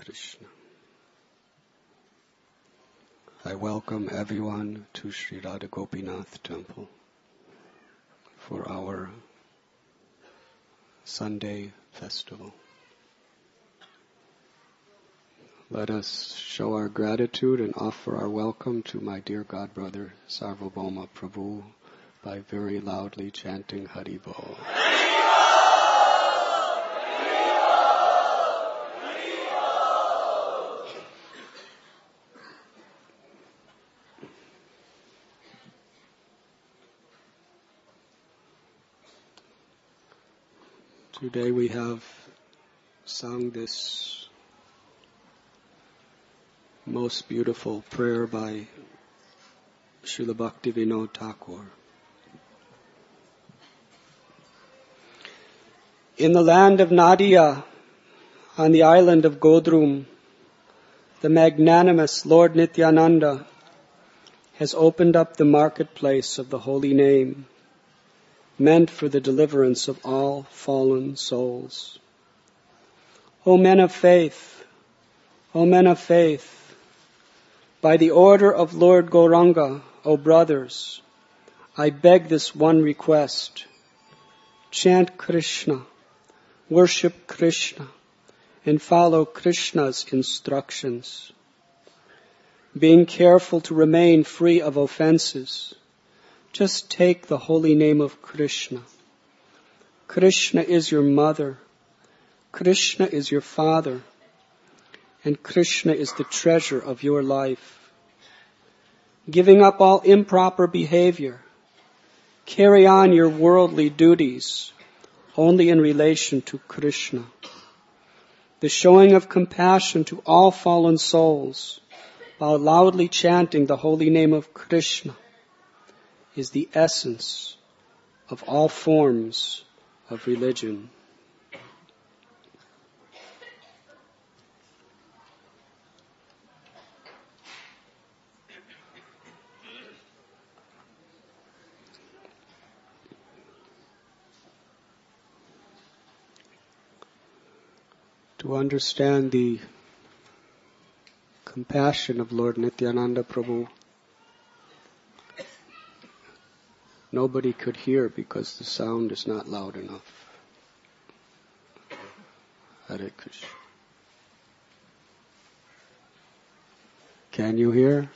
Krishna. I welcome everyone to Sri Radha Gopinath Temple for our Sunday festival. Let us show our gratitude and offer our welcome to my dear God brother Sarvabhauma Prabhu by very loudly chanting Hari Bol. Today we have sung this most beautiful prayer by Srila Bhaktivinoda Thakur. In the land of Nadia, on the island of Godrum, the magnanimous Lord Nityananda has opened up the marketplace of the holy name, meant for the deliverance of all fallen souls. O men of faith, O men of faith, by the order of Lord Gauranga, O brothers, I beg this one request. Chant Krishna, worship Krishna, and follow Krishna's instructions. Being careful to remain free of offenses, just take the holy name of Krishna. Krishna is your mother. Krishna is your father. And Krishna is the treasure of your life. Giving up all improper behavior, carry on your worldly duties only in relation to Krishna. The showing of compassion to all fallen souls while loudly chanting the holy name of Krishna is the essence of all forms of religion. To understand the compassion of Lord Nityananda Prabhu, nobody could hear because the sound is not loud enough. Hare Krishna. Can you hear?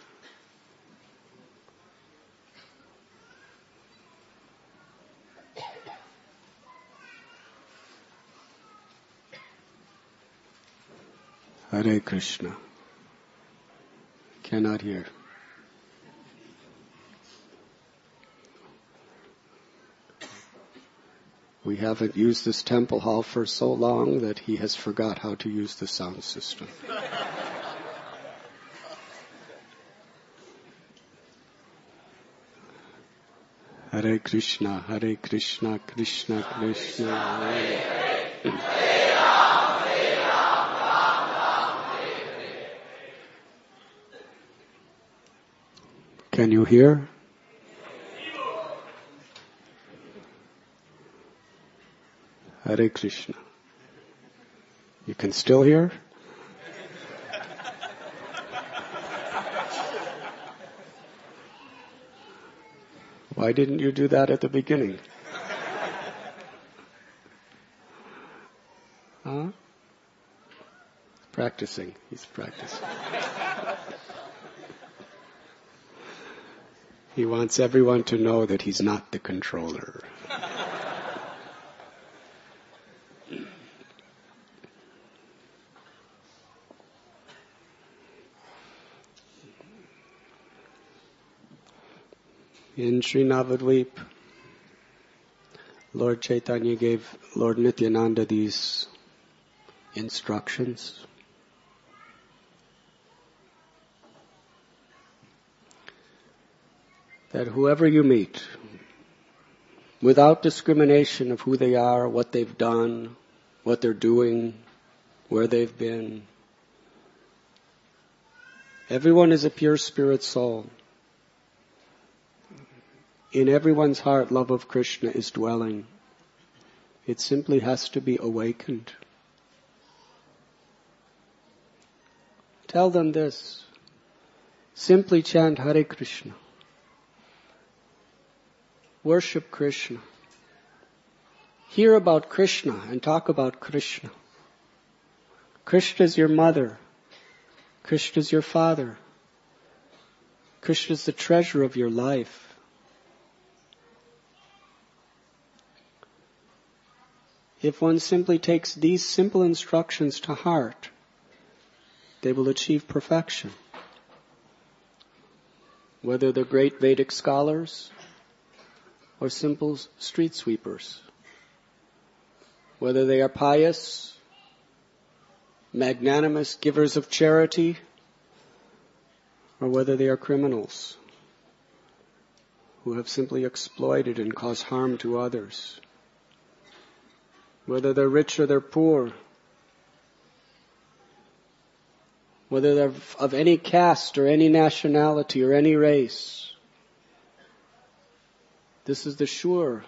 Hare Krishna. Cannot hear. We haven't used this temple hall for so long that he has forgot how to use the sound system. Hare Krishna, Hare Krishna, Krishna Krishna, Hare Hare. Can you hear? Hare Krishna. You can still hear? Why didn't you do that at the beginning? Huh? Practicing. He's practicing. He wants everyone to know that he's not the controller. In Sri Navadvip, Lord Chaitanya gave Lord Nityananda these instructions. That whoever you meet, without discrimination of who they are, what they've done, what they're doing, where they've been, everyone is a pure spirit soul. In everyone's heart, love of Krishna is dwelling. It simply has to be awakened. Tell them this. Simply chant Hare Krishna. Worship Krishna. Hear about Krishna and talk about Krishna. Krishna is your mother. Krishna is your father. Krishna is the treasure of your life. If one simply takes these simple instructions to heart, they will achieve perfection. Whether they're great Vedic scholars or simple street sweepers. Whether they are pious, magnanimous givers of charity, or whether they are criminals who have simply exploited and caused harm to others. Whether they're rich or they're poor. Whether they're of any caste or any nationality or any race. This is the sure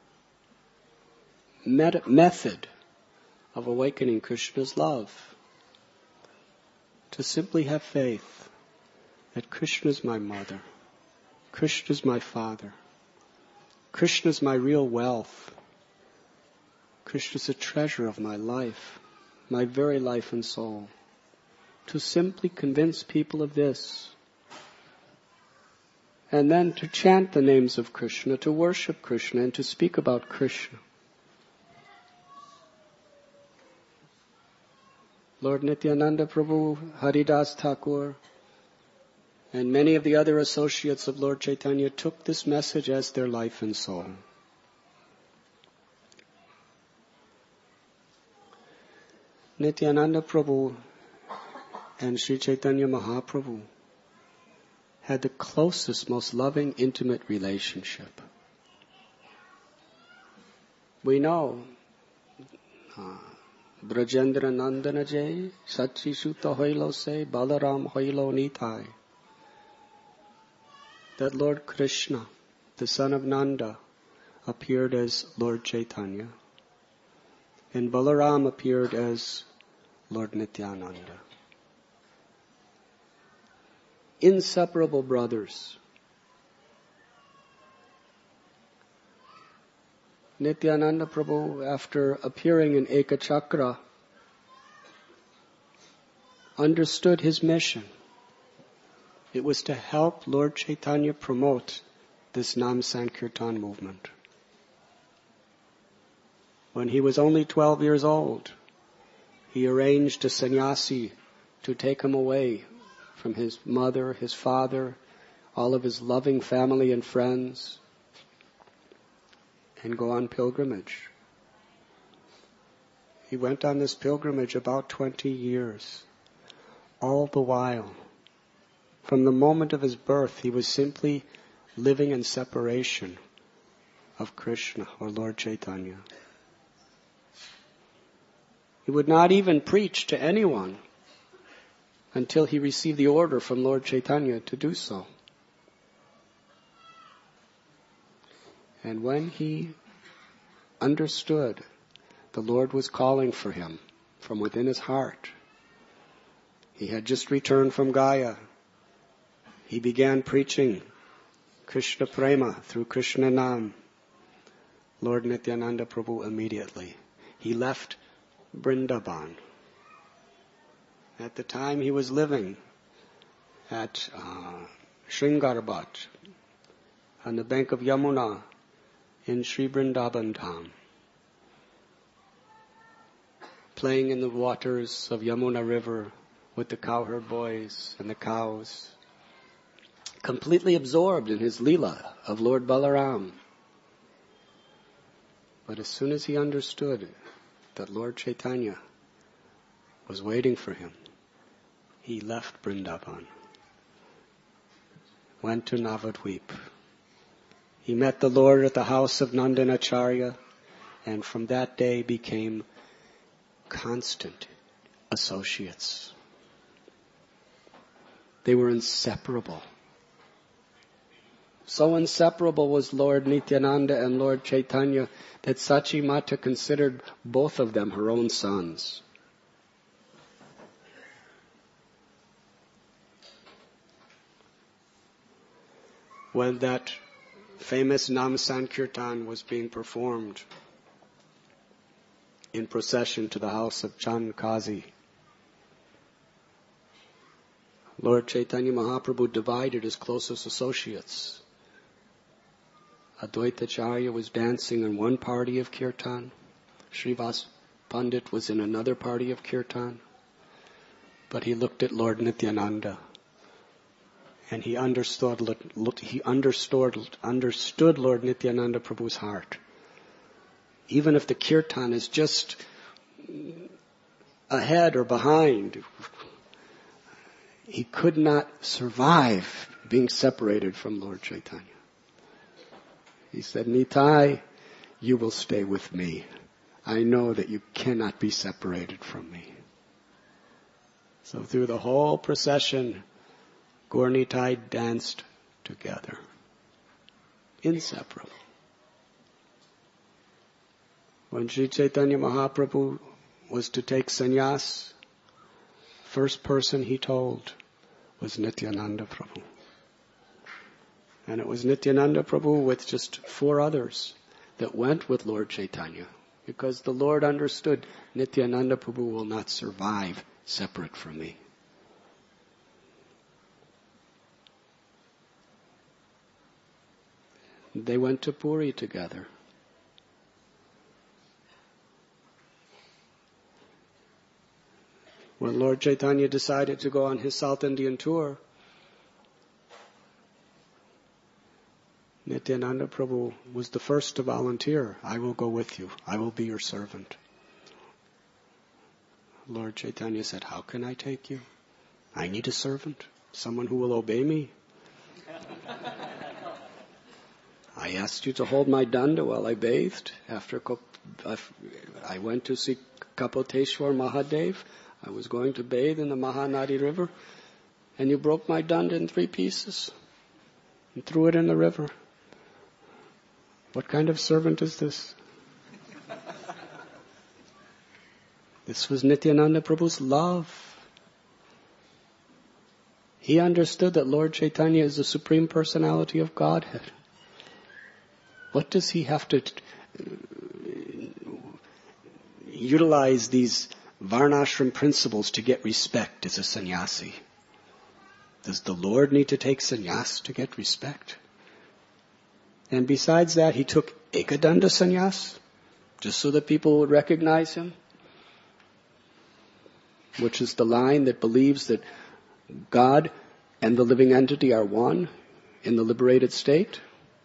method of awakening Krishna's love. To simply have faith that Krishna is my mother. Krishna is my father. Krishna is my real wealth. Krishna is the treasure of my life, my very life and soul. To simply convince people of this. And then to chant the names of Krishna, to worship Krishna, and to speak about Krishna. Lord Nityananda Prabhu, Haridas Thakur, and many of the other associates of Lord Chaitanya took this message as their life and soul. Nityananda Prabhu and Sri Chaitanya Mahaprabhu had the closest, most loving, intimate relationship. We know Brajendra Nandana Jai, Sachi Sutta Hoilo Se, Balaram Hoilo Nitai. That Lord Krishna, the son of Nanda, appeared as Lord Chaitanya. And Balaram appeared as Lord Nityananda. Inseparable brothers. Nityananda Prabhu, after appearing in Ekachakra, understood his mission. It was to help Lord Chaitanya promote this Nam Sankirtan movement. When he was only 12 years old, he arranged a sannyasi to take him away from his mother, his father, all of his loving family and friends, and go on pilgrimage. He went on this pilgrimage about 20 years. All the while, from the moment of his birth, he was simply living in separation of Krishna or Lord Chaitanya. He would not even preach to anyone until he received the order from Lord Chaitanya to do so. And when he understood the Lord was calling for him from within his heart, he had just returned from Gaya. He began preaching Krishna Prema through Krishna Nam. Lord Nityananda Prabhu immediately. He left Vrindavan. At the time he was living at Shringarbat on the bank of Yamuna in Sri Vrindavan Dham, playing in the waters of Yamuna River with the cowherd boys and the cows, completely absorbed in his Leela of Lord Balaram. But as soon as he understood that Lord Chaitanya was waiting for him, he left Vrindavan, went to Navadvip. He met the Lord at the house of Nandanacharya, and from that day became constant associates. They were inseparable. So inseparable was Lord Nityananda and Lord Chaitanya that Sachi Mata considered both of them her own sons. when that famous Nam Sankirtan was being performed in procession to the house of Chand Kazi, Lord Chaitanya Mahaprabhu divided his closest associates. Advaita Acharya was dancing in one party of Kirtan. Srivas Pandit was in another party of Kirtan. But he looked at Lord Nityananda and he understood Lord Nityananda Prabhu's heart. Even if the Kirtan is just ahead or behind, he could not survive being separated from Lord Chaitanya. He said, Nitai, you will stay with me. I know that you cannot be separated from me. So through the whole procession, Gaur Nitai danced together. Inseparable. When Sri Chaitanya Mahaprabhu was to take sannyas, first person he told was Nityananda Prabhu. And it was Nityananda Prabhu with just 4 others that went with Lord Chaitanya, because the Lord understood Nityananda Prabhu will not survive separate from me. They went to Puri together. When Lord Chaitanya decided to go on his South Indian tour, Nityananda Prabhu was the first to volunteer. I will go with you. I will be your servant. Lord Chaitanya said, how can I take you? I need a servant, someone who will obey me. I asked you to hold my danda while I bathed. After I went to see Kapoteshwar Mahadev, I was going to bathe in the Mahanadi river, and you broke my danda in 3 pieces and threw it in the river. What kind of servant is this? This was Nityananda Prabhu's love. He understood that Lord Chaitanya is the Supreme Personality of Godhead. What does he have to utilize these Varnashram principles to get respect as a sannyasi? Does the Lord need to take sannyas to get respect? And besides that, he took Ekadanda sannyas, just so that people would recognize him, which is the line that believes that God and the living entity are one in the liberated state.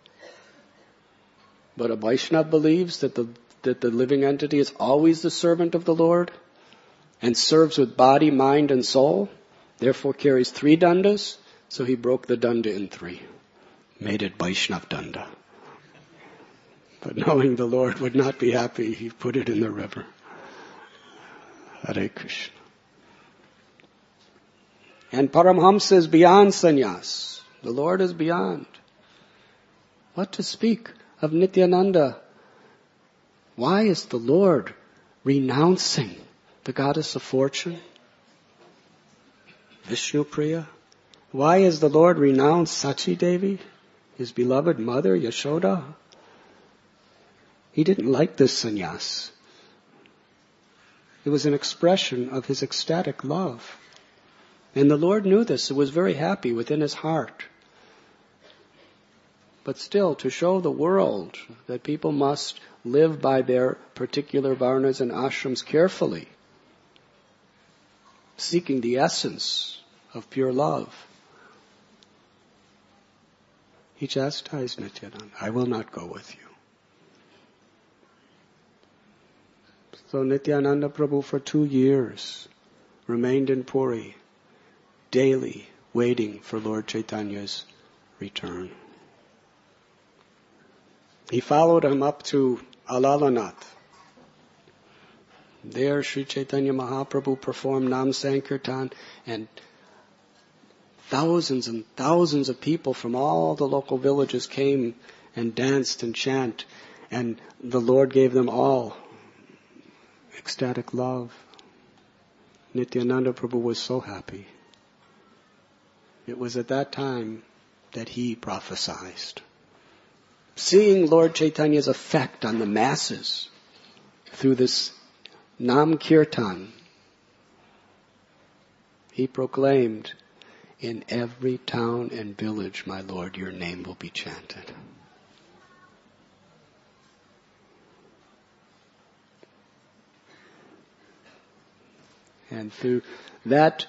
But a Vaishnava believes that the living entity is always the servant of the Lord and serves with body, mind, and soul, therefore carries 3 dandas, so he broke the danda in 3, made it Vaishnava danda. But knowing the Lord would not be happy, he put it in the river. Hare Krishna. And Paramhamsa is beyond sannyas. The Lord is beyond. What to speak of Nityananda? Why is the Lord renouncing the goddess of fortune, Vishnupriya? Why has the Lord renounced Sachi Devi, his beloved mother, Yashoda? He didn't like this sannyas. It was an expression of his ecstatic love. And the Lord knew this and was very happy within his heart. But still, to show the world that people must live by their particular varnas and ashrams carefully, seeking the essence of pure love, he chastised Nityananda. I will not go with you. So Nityananda Prabhu for 2 years remained in Puri, daily waiting for Lord Chaitanya's return. He followed him up to Alalanath. There Sri Chaitanya Mahaprabhu performed Nam Sankirtan, and thousands and thousands of people from all the local villages came and danced and chanted, and the Lord gave them all ecstatic love. Nityananda Prabhu was so happy. It was at that time that he prophesied. Seeing Lord Chaitanya's effect on the masses through this Nam Kirtan, he proclaimed, in every town and village, my Lord, your name will be chanted. And through that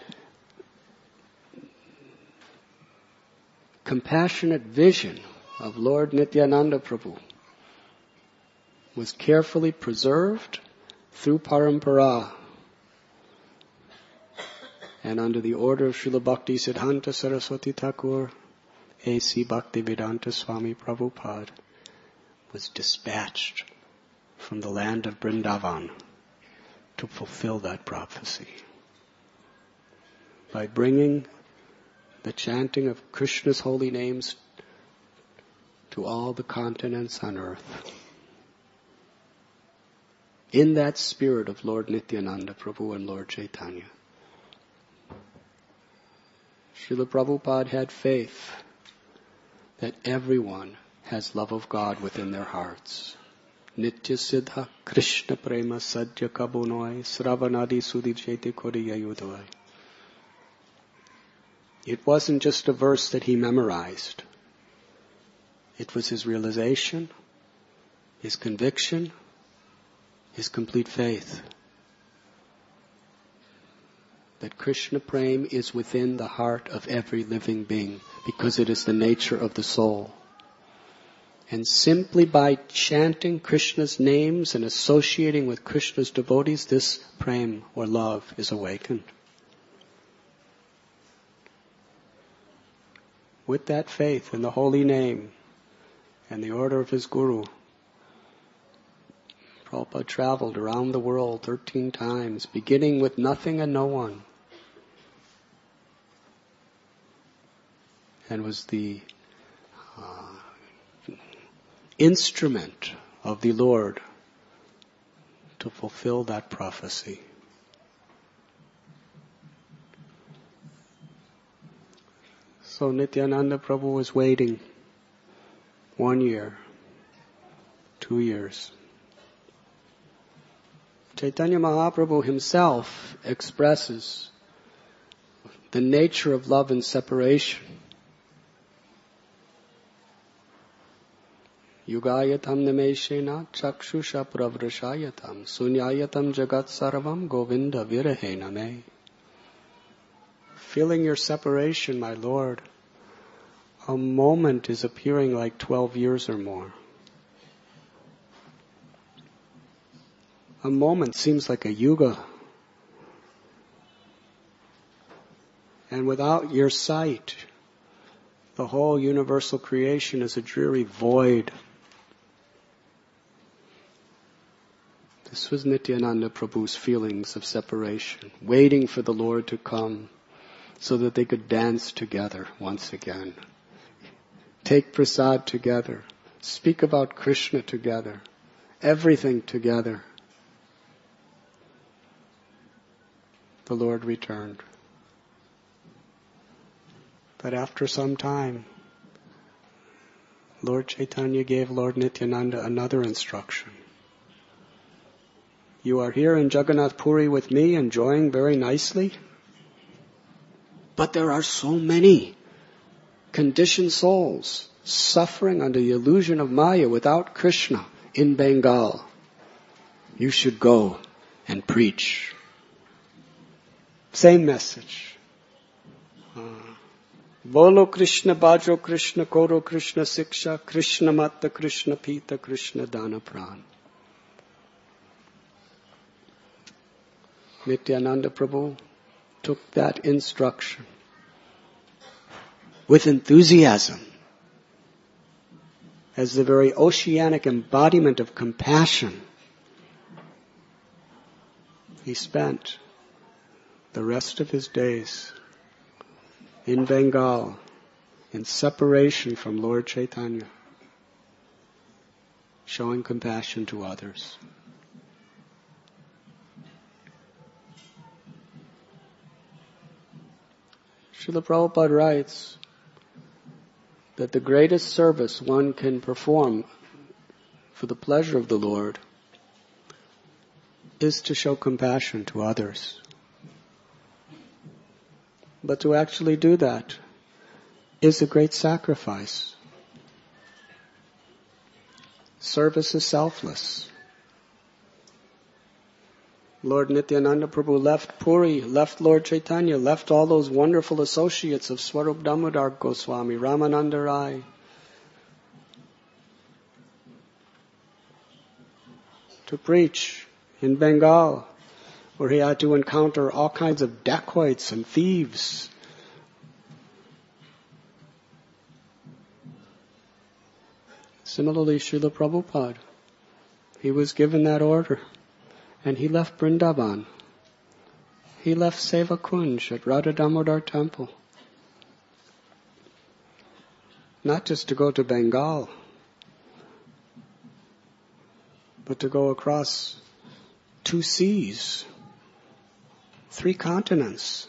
compassionate vision of Lord Nityananda Prabhu was carefully preserved through Parampara and under the order of Srila Bhakti Siddhanta Saraswati Thakur, A.C. Bhaktivedanta Swami Prabhupada was dispatched from the land of Vrindavan to fulfill that prophecy by bringing the chanting of Krishna's holy names to all the continents on earth. In that spirit of Lord Nityananda Prabhu and Lord Chaitanya, Srila Prabhupada had faith that everyone has love of God within their hearts. Nitya Siddha Krishna Prema Sadhya Kabunoi Sravanadi Sudhijete Kodiyayudoi. It wasn't just a verse that he memorized. It was his realization, his conviction, his complete faith that Krishna Prema is within the heart of every living being because it is the nature of the soul. And simply by chanting Krishna's names and associating with Krishna's devotees, this prema or love is awakened. With that faith in the holy name and the order of his Guru, Prabhupada traveled around the world 13 times, beginning with nothing and no one, and was the instrument of the Lord to fulfill that prophecy. So Nityananda Prabhu was waiting 1 year, 2 years. Chaitanya Mahaprabhu himself expresses the nature of love and separation. Yugayatam nimeshena chakshusha pravrashayatam sunyayatam jagat sarvam govinda virahena me. Feeling your separation, my Lord, a moment is appearing like 12 years or more. A moment seems like a yuga. And without your sight, the whole universal creation is a dreary void. This was Nityananda Prabhu's feelings of separation, waiting for the Lord to come so that they could dance together once again. Take prasad together, speak about Krishna together, everything together. The Lord returned. But after some time, Lord Chaitanya gave Lord Nityananda another instruction. You are here in Jagannath Puri with me, enjoying very nicely. But there are so many conditioned souls suffering under the illusion of Maya without Krishna in Bengal. You should go and preach. Same message. Bolo Krishna, Bajo Krishna, Koro Krishna, Siksha, Krishna Matta, Krishna Pita, Krishna Dana Pran. Nityananda Prabhu took that instruction with enthusiasm as the very oceanic embodiment of compassion. He spent the rest of his days in Bengal in separation from Lord Chaitanya, showing compassion to others. Srila Prabhupada writes that the greatest service one can perform for the pleasure of the Lord is to show compassion to others. But to actually do that is a great sacrifice. Service is selfless. Lord Nityananda Prabhu left Puri, left Lord Chaitanya, left all those wonderful associates of Swarup Damodar Goswami, Ramananda Rai. To preach in Bengal, where he had to encounter all kinds of dacoits and thieves. Similarly, Srila Prabhupada, he was given that order, and he left Vrindavan. He left Seva Kunj at Radha Damodar Temple. Not just to go to Bengal, but to go across 2 seas, 3 continents,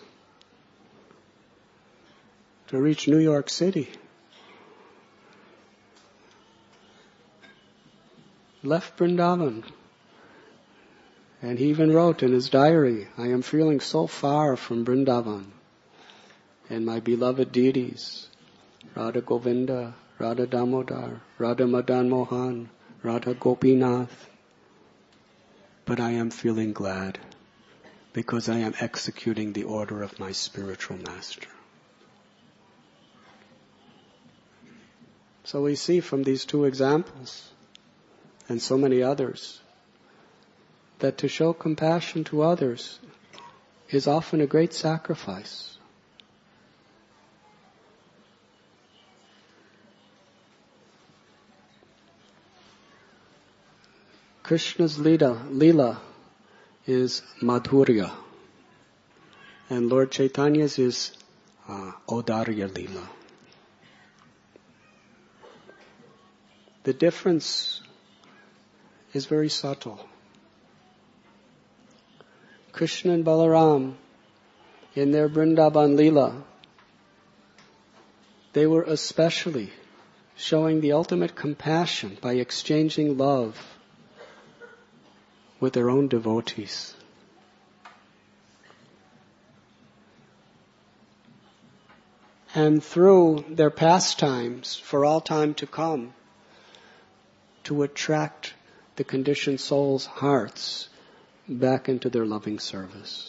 to reach New York City. Left Vrindavan. And he even wrote in his diary, I am feeling so far from Vrindavan and my beloved deities, Radha Govinda, Radha Damodar, Radha Madan Mohan, Radha Gopinath. But I am feeling glad because I am executing the order of my spiritual master. So we see from these 2 examples, and so many others, that to show compassion to others is often a great sacrifice. Krishna's Leela is Madhurya, and Lord Chaitanya's is Audarya Leela. The difference is very subtle. Krishna and Balaram, in their Vrindavan Leela, they were especially showing the ultimate compassion by exchanging love with their own devotees. And through their pastimes for all time to come, to attract the conditioned souls' hearts back into their loving service.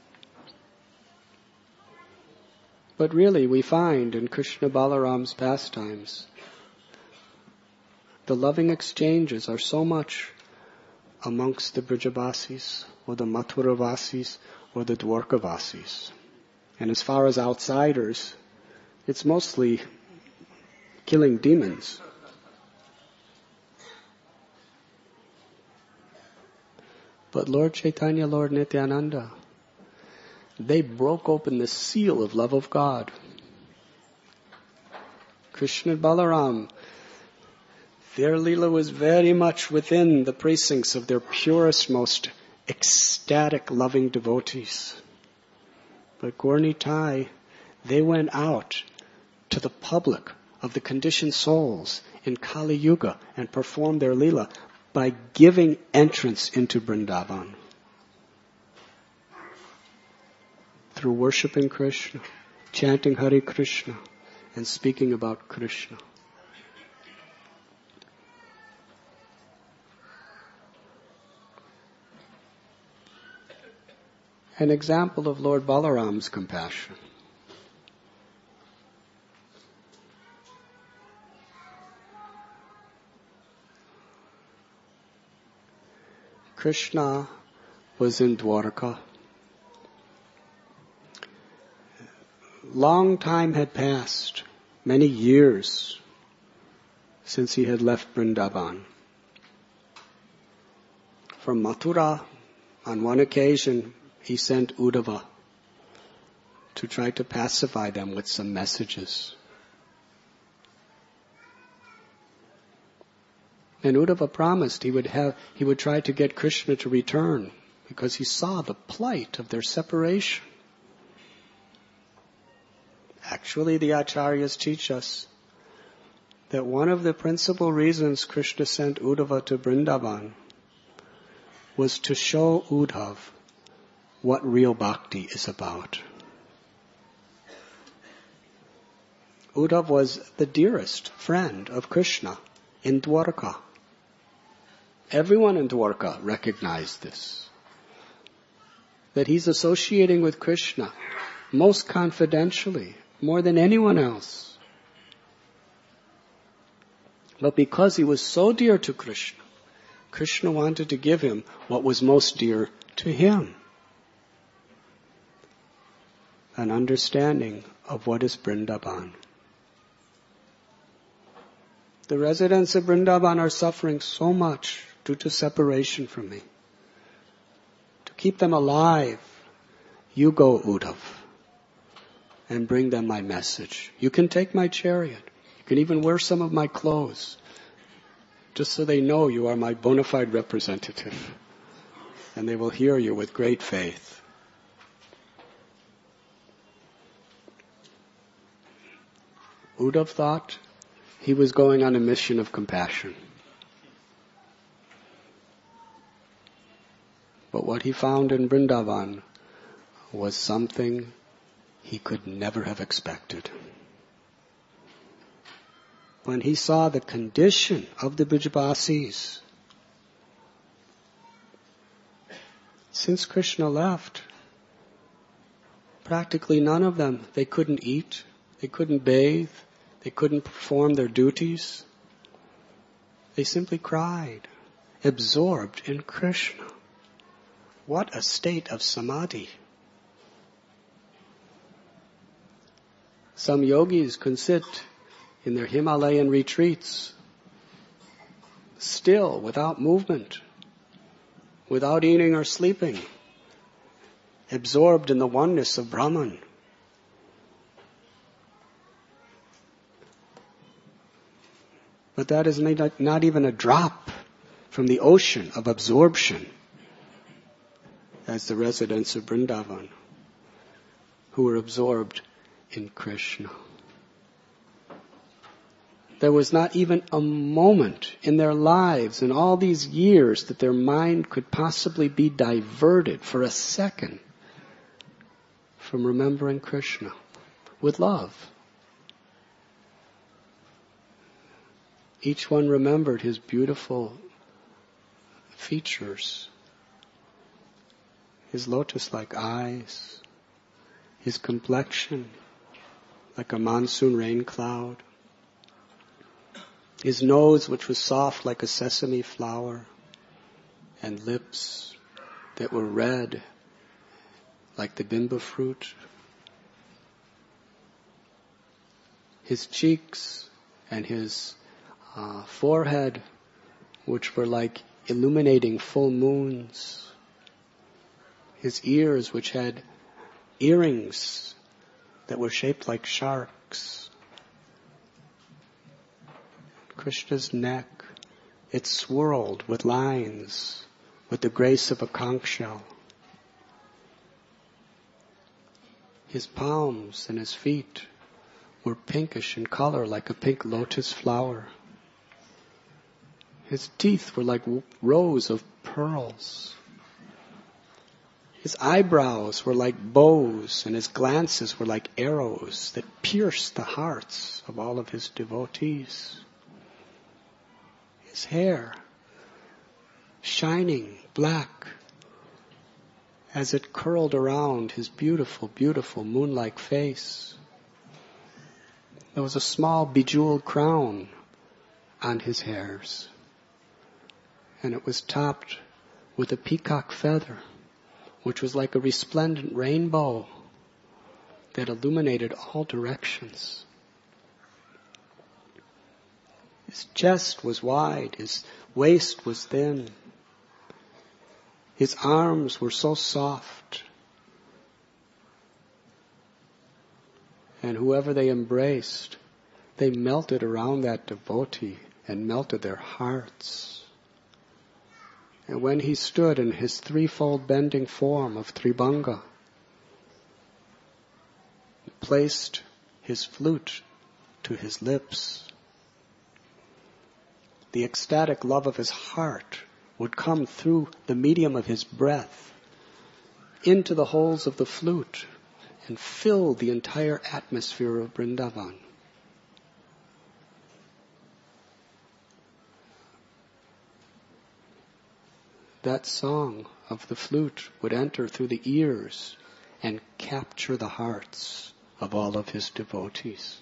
But really we find in Krishna Balaram's pastimes, the loving exchanges are so much amongst the Brijavasis, or the Mathuravasis, or the Dwarkavasis. And as far as outsiders, it's mostly killing demons. But Lord Chaitanya, Lord Nityananda, they broke open the seal of love of God. Krishna and Balaram, their Leela was very much within the precincts of their purest, most ecstatic, loving devotees. But Gaur Nitai, they went out to the public of the conditioned souls in Kali Yuga and performed their Leela by giving entrance into Vrindavan. Through worshipping Krishna, chanting Hare Krishna, and speaking about Krishna. An example of Lord Balaram's compassion. Krishna was in Dwarka. Long time had passed, many years, since he had left Vrindavan. From Mathura, on one occasion, he sent Uddhava to try to pacify them with some messages. And Uddhava promised he would try to get Krishna to return because he saw the plight of their separation. Actually, the Acharyas teach us that one of the principal reasons Krishna sent Uddhava to Vrindavan was to show Uddhav what real bhakti is about. Uddhav was the dearest friend of Krishna in Dwarka. Everyone in Dwarka recognized this, that he's associating with Krishna most confidentially, more than anyone else. But because he was so dear to Krishna, Krishna wanted to give him what was most dear to him. An understanding of what is Vrindavan. The residents of Vrindavan are suffering so much due to separation from me. To keep them alive, you go, Uddhav, and bring them my message. You can take my chariot. You can even wear some of my clothes, just so they know you are my bona fide representative. And they will hear you with great faith. Uddhav thought he was going on a mission of compassion. But what he found in Vrindavan was something he could never have expected. When he saw the condition of the Brajavasis, since Krishna left, practically none of them, they couldn't eat, they couldn't bathe, they couldn't perform their duties. They simply cried, absorbed in Krishna. What a state of samadhi. Some yogis can sit in their Himalayan retreats, still, without movement, without eating or sleeping, absorbed in the oneness of Brahman. But that is not even a drop from the ocean of absorption as the residents of Vrindavan, who were absorbed in Krishna. There was not even a moment in their lives in all these years that their mind could possibly be diverted for a second from remembering Krishna with love. Each one remembered his beautiful features, his lotus-like eyes, his complexion like a monsoon rain cloud, his nose which was soft like a sesame flower, and lips that were red like the bimba fruit, his cheeks and his forehead which were like illuminating full moons, his ears which had earrings that were shaped like sharks, Krishna's neck, it swirled with lines, with the grace of a conch shell. His palms and his feet were pinkish in color like a pink lotus flower. His teeth were like rows of pearls. His eyebrows were like bows, and his glances were like arrows that pierced the hearts of all of his devotees. His hair, shining black, as it curled around his beautiful, beautiful moon-like face. There was a small bejeweled crown on his hairs, and it was topped with a peacock feather, which was like a resplendent rainbow that illuminated all directions. His chest was wide, his waist was thin. His arms were so soft. And whoever they embraced, they melted around that devotee and melted their hearts. And when he stood in his threefold bending form of Tribhanga, he placed his flute to his lips, the ecstatic love of his heart would come through the medium of his breath into the holes of the flute and fill the entire atmosphere of Vrindavan. That song of the flute would enter through the ears and capture the hearts of all of his devotees.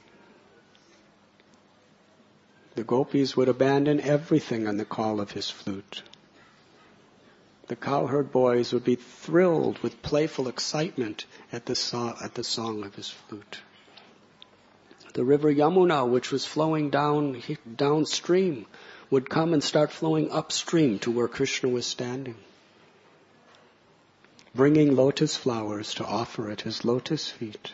The gopis would abandon everything on the call of his flute. The cowherd boys would be thrilled with playful excitement at the song of his flute. The river Yamuna, which was flowing downstream, would come and start flowing upstream to where Krishna was standing, bringing lotus flowers to offer at his lotus feet.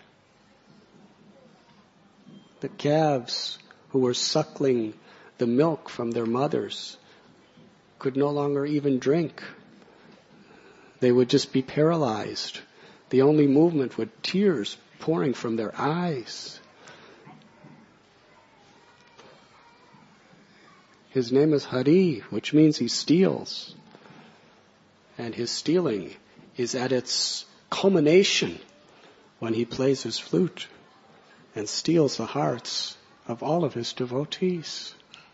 The calves who were suckling the milk from their mothers could no longer even drink. They would just be paralyzed. The only movement was tears pouring from their eyes. His name is Hari, which means he steals. And his stealing is at its culmination when he plays his flute and steals the hearts of all of his devotees.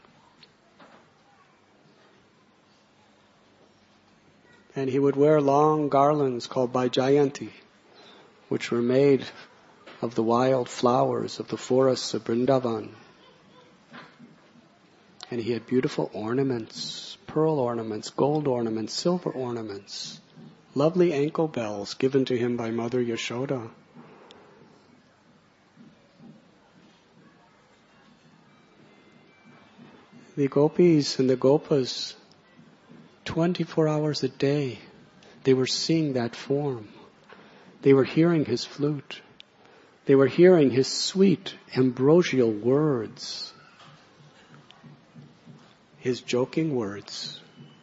And he would wear long garlands called Vaijayanti, which were made of the wild flowers of the forests of Vrindavan. And he had beautiful ornaments, pearl ornaments, gold ornaments, silver ornaments, lovely ankle bells given to him by Mother Yashoda. The gopis and the gopas, 24 hours a day, they were seeing that form. They were hearing his flute. They were hearing his sweet, ambrosial words. His joking words.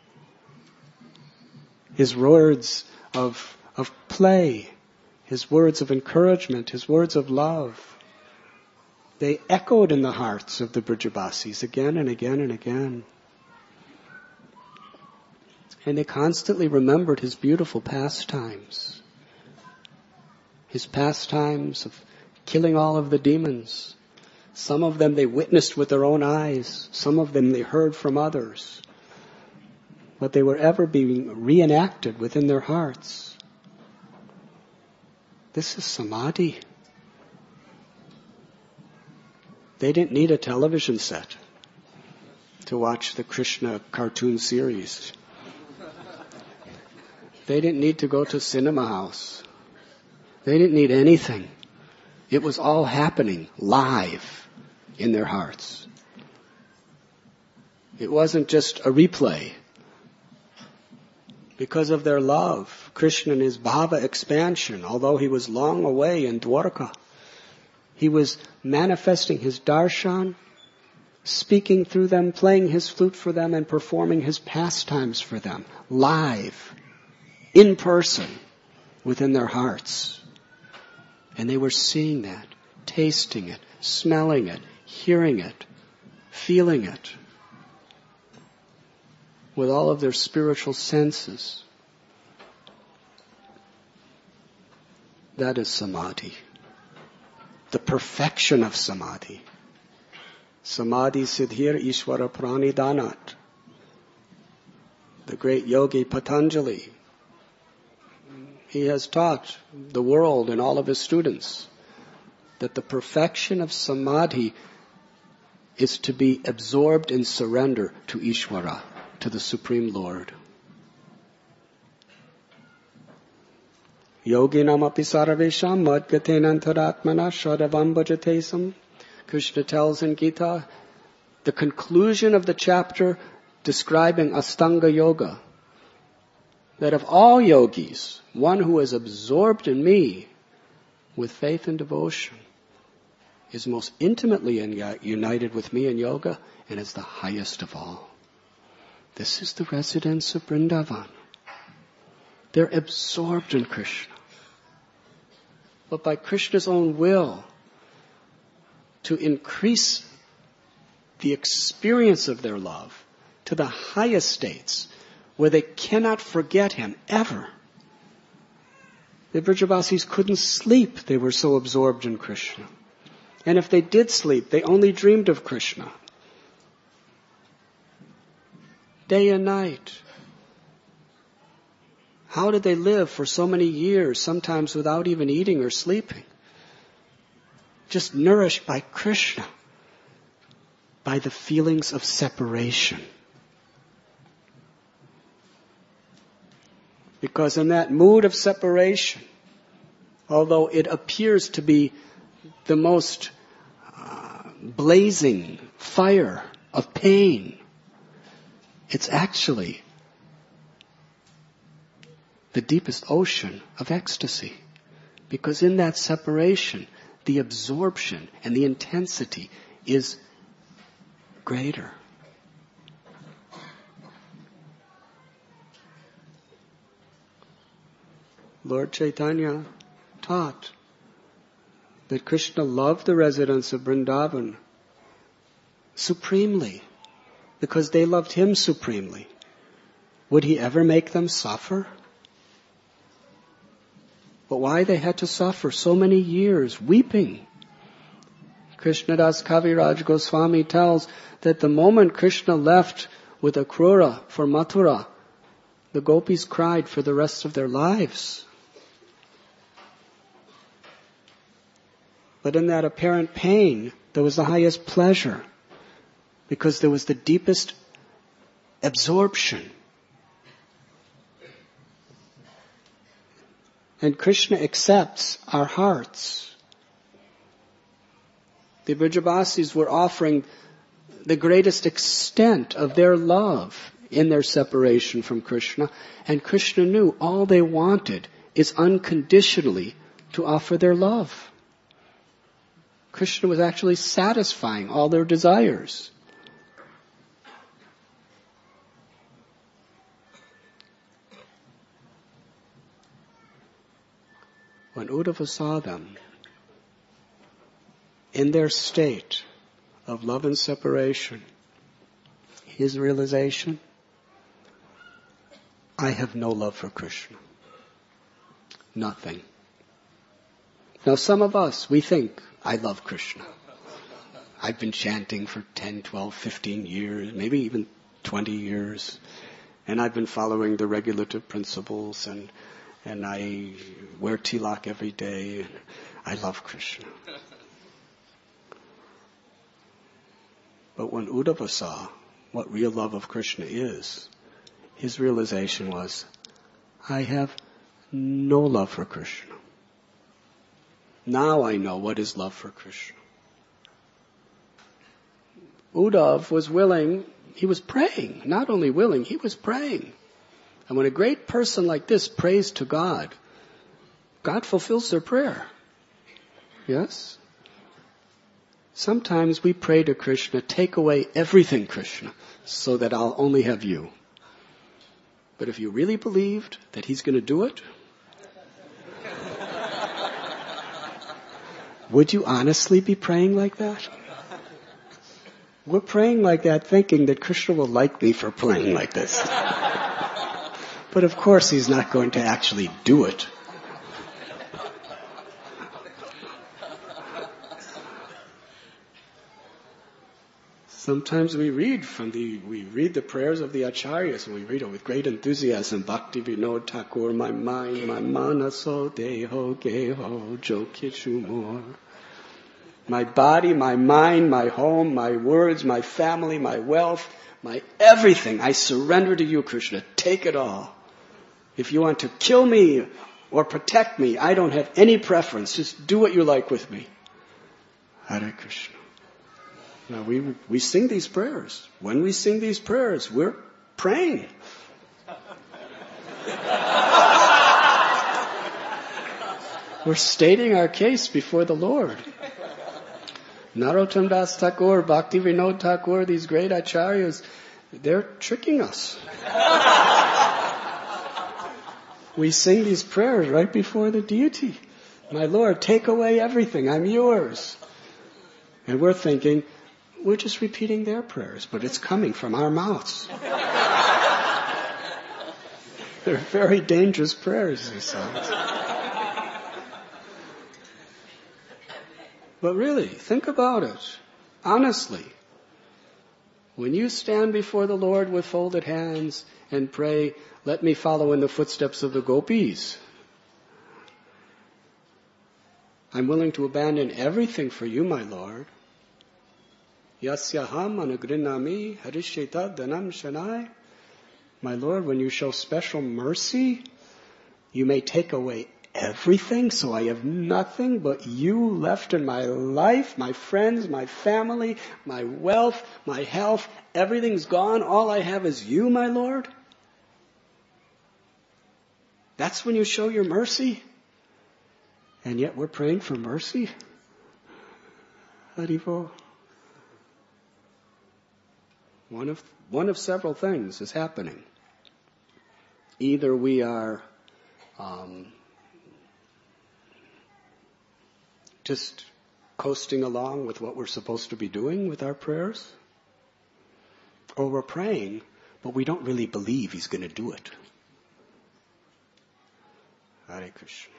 His words of play. His words of encouragement. His words of love. They echoed in the hearts of the Brijabasis again and again and again. And they constantly remembered his beautiful pastimes. His pastimes of killing all of the demons. Some of them they witnessed with their own eyes. Some of them they heard from others. But they were ever being reenacted within their hearts. This is samadhi. They didn't need a television set to watch the Krishna cartoon series. They didn't need to go to cinema house. They didn't need anything. It was all happening live in their hearts. It wasn't just a replay. Because of their love, Krishna in his bhava expansion, although he was long away in Dwarka, he was manifesting his darshan, speaking through them, playing his flute for them, and performing his pastimes for them, live, in person, within their hearts. And they were seeing that, tasting it, smelling it, hearing it, feeling it, with all of their spiritual senses. That is samadhi. The perfection of samadhi. Samadhi siddhir ishvara pranidanat. The great yogi Patanjali, he has taught the world and all of his students that the perfection of samadhi is to be absorbed in surrender to Ishvara, to the Supreme Lord. Yoginam api sarvesham madgatenantaratmana shadavam bhajatesam. Krishna tells in Gita, the conclusion of the chapter describing Astanga Yoga, that of all yogis, one who is absorbed in me with faith and devotion is most intimately united with me in yoga and is the highest of all. This is the residence of Vrindavan. They're absorbed in Krishna. But by Krishna's own will, to increase the experience of their love to the highest states where they cannot forget him ever. The Vrijabasis couldn't sleep. They were so absorbed in Krishna. And if they did sleep, they only dreamed of Krishna. Day and night. How did they live for so many years, sometimes without even eating or sleeping? Just nourished by Krishna, by the feelings of separation. Because in that mood of separation, although it appears to be the most blazing fire of pain, it's actually the deepest ocean of ecstasy. Because in that separation, the absorption and the intensity is greater. Lord Chaitanya taught that Krishna loved the residents of Vrindavan supremely because they loved him supremely. Would he ever make them suffer? But why they had to suffer so many years weeping? Krishnadas Kaviraj Goswami tells that the moment Krishna left with Akrura for Mathura, the gopis cried for the rest of their lives. But in that apparent pain, there was the highest pleasure, because there was the deepest absorption. And Krishna accepts our hearts. The Vrijabasis were offering the greatest extent of their love in their separation from Krishna, and Krishna knew all they wanted is unconditionally to offer their love. Krishna was actually satisfying all their desires. When Uddhava saw them in their state of love and separation, his realization, I have no love for Krishna. Nothing. Now some of us, we think, I love Krishna. I've been chanting for 10, 12, 15 years, maybe even 20 years. And I've been following the regulative principles and I wear tilak every day. I love Krishna. But when Uddhava saw what real love of Krishna is, his realization was, I have no love for Krishna. Now I know what is love for Krishna. Uddhava was willing, he was praying. Not only willing, he was praying. And when a great person like this prays to God, God fulfills their prayer. Yes? Sometimes we pray to Krishna, take away everything, Krishna, so that I'll only have you. But if you really believed that he's going to do it, would you honestly be praying like that? We're praying like that thinking that Krishna will like me for praying like this. But of course he's not going to actually do it. Sometimes we read the prayers of the acharyas, and we read it with great enthusiasm. Bhakti Vinod Thakur, my mind, my manaso, deho, geho, jo kichu more. My body, my mind, my home, my words, my family, my wealth, my everything, I surrender to you, Krishna. Take it all. If you want to kill me or protect me, I don't have any preference. Just do what you like with me. Hare Krishna. Now we sing these prayers. When we sing these prayers, we're praying. We're stating our case before the Lord. Narottam Das Thakur, Bhakti Vinod Thakur, these great acharyas, they're tricking us. We sing these prayers right before the deity. My Lord, take away everything. I'm yours. And we're thinking, we're just repeating their prayers, but it's coming from our mouths. They're very dangerous prayers, these songs. But really, think about it. Honestly. When you stand before the Lord with folded hands and pray, let me follow in the footsteps of the gopis. I'm willing to abandon everything for you, my Lord. Yasyaham anagrinami harisheta dhanam shanai. My Lord, when you show special mercy, you may take away everything, so I have nothing but you left in my life, my friends, my family, my wealth, my health. Everything's gone. All I have is you, my Lord. That's when you show your mercy. And yet we're praying for mercy. Haribol. One of several things is happening. Either we are just coasting along with what we're supposed to be doing with our prayers, or we're praying, but we don't really believe He's going to do it. Hare Krishna.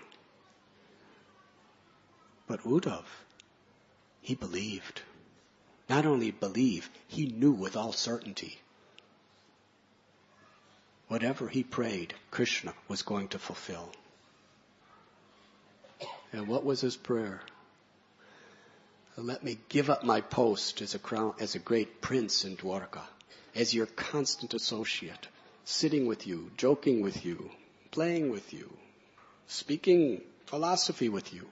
But Uddhav, he believed. Not only believed, he knew with all certainty. Whatever he prayed, Krishna was going to fulfill. And what was his prayer? Let me give up my post as a great prince in Dwarka, as your constant associate, sitting with you, joking with you, playing with you, speaking philosophy with you,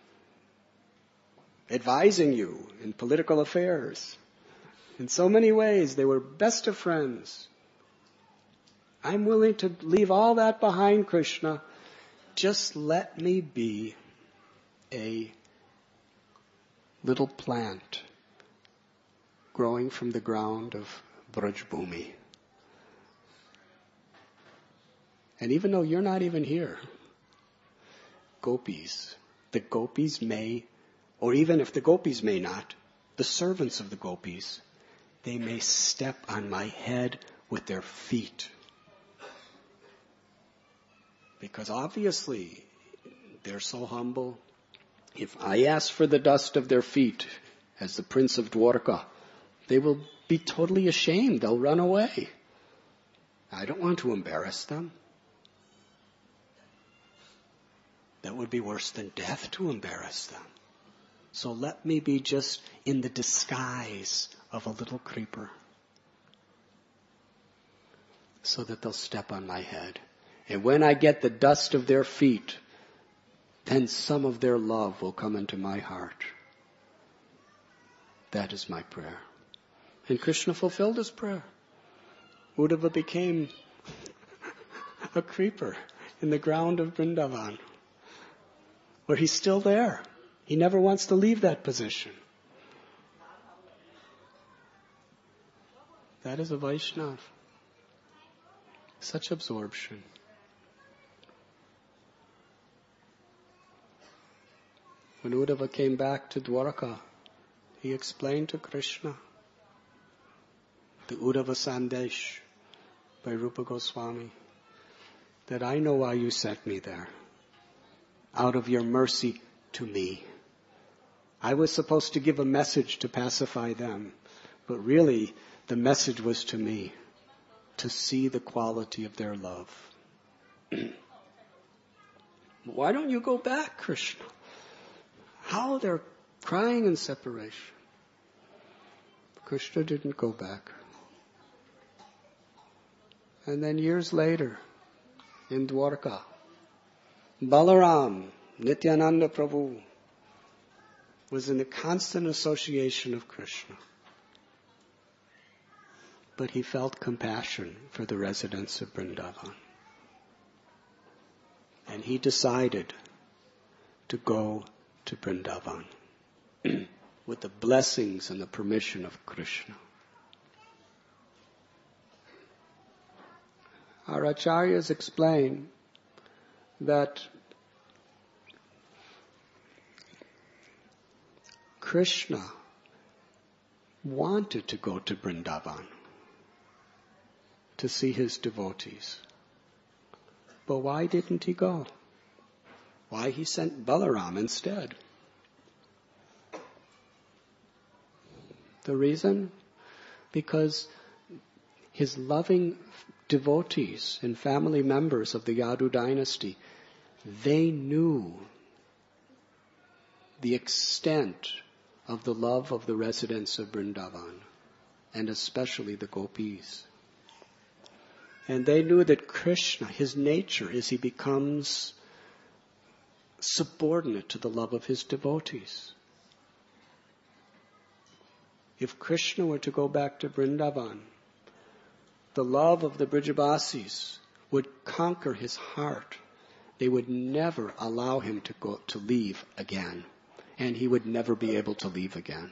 advising you in political affairs. In so many ways, they were best of friends. I'm willing to leave all that behind, Krishna. Just let me be a little plant growing from the ground of Brajbhumi. And even though you're not even here, the gopis may, or even if the gopis may not, the servants of the gopis, they may step on my head with their feet. Because obviously, they're so humble. If I ask for the dust of their feet as the Prince of Dwarka, they will be totally ashamed. They'll run away. I don't want to embarrass them. That would be worse than death to embarrass them. So let me be just in the disguise of a little creeper so that they'll step on my head. And when I get the dust of their feet, then some of their love will come into my heart. That is my prayer. And Krishna fulfilled his prayer. Uddhava became a creeper in the ground of Vrindavan, where he's still there. He never wants to leave that position. That is a Vaishnava. Such absorption. When Uddhava came back to Dwarka, he explained to Krishna the Uddhava Sandesh by Rupa Goswami, that I know why you sent me there. Out of your mercy to me. I was supposed to give a message to pacify them, but really the message was to me, to see the quality of their love. Why don't you go back, Krishna? How they're crying in separation. Krishna didn't go back. And then years later, in Dwarka, Balaram, Nityananda Prabhu, was in the constant association of Krishna. But he felt compassion for the residents of Vrindavan. And he decided to go to Vrindavan with the blessings and the permission of Krishna. Our acharyas explain that Krishna wanted to go to Vrindavan to see his devotees. But why didn't he go? Why he sent Balaram instead? The reason? Because his loving devotees and family members of the Yadu dynasty, they knew the extent of the love of the residents of Vrindavan, and especially the gopis. And they knew that Krishna, his nature is he becomes subordinate to the love of his devotees. If Krishna were to go back to Vrindavan, the love of the Brijabasis would conquer his heart. They would never allow him to leave again. And he would never be able to leave again.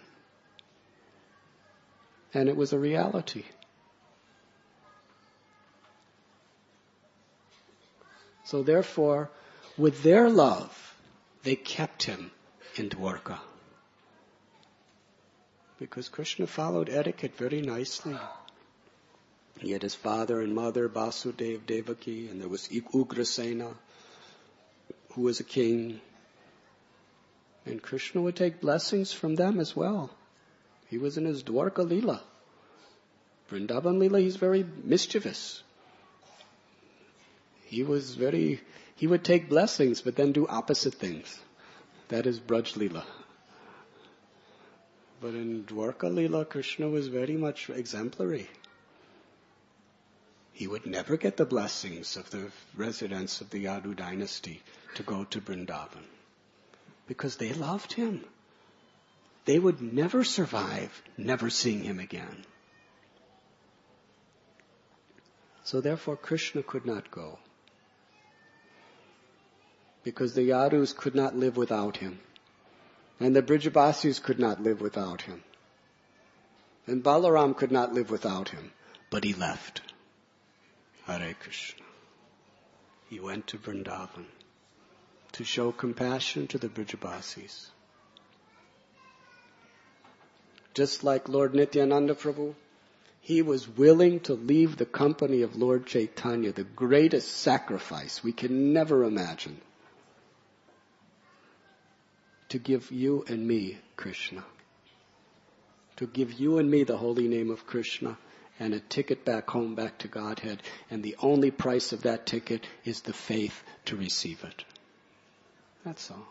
And it was a reality. So therefore, with their love, they kept him in Dwarka. Because Krishna followed etiquette very nicely. He had his father and mother, Vasudeva, Devaki, and there was Ugrasena, who was a king. And Krishna would take blessings from them as well. He was in his Dwarka Leela. Vrindavan Leela, he's very mischievous. He would take blessings but then do opposite things. That is Braj Leela. But in Dwarka Leela, Krishna was very much exemplary. He would never get the blessings of the residents of the Yadu dynasty to go to Vrindavan. Because they loved him. They would never survive never seeing him again. So therefore Krishna could not go. Because the Yadus could not live without him. And the Brijabasis could not live without him. And Balaram could not live without him. But he left. Hare Krishna. He went to Vrindavan to show compassion to the Brijabasis. Just like Lord Nityananda Prabhu, he was willing to leave the company of Lord Chaitanya, the greatest sacrifice we can never imagine, to give you and me Krishna. To give you and me the holy name of Krishna and a ticket back home, back to Godhead. And the only price of that ticket is the faith to receive it. That's all.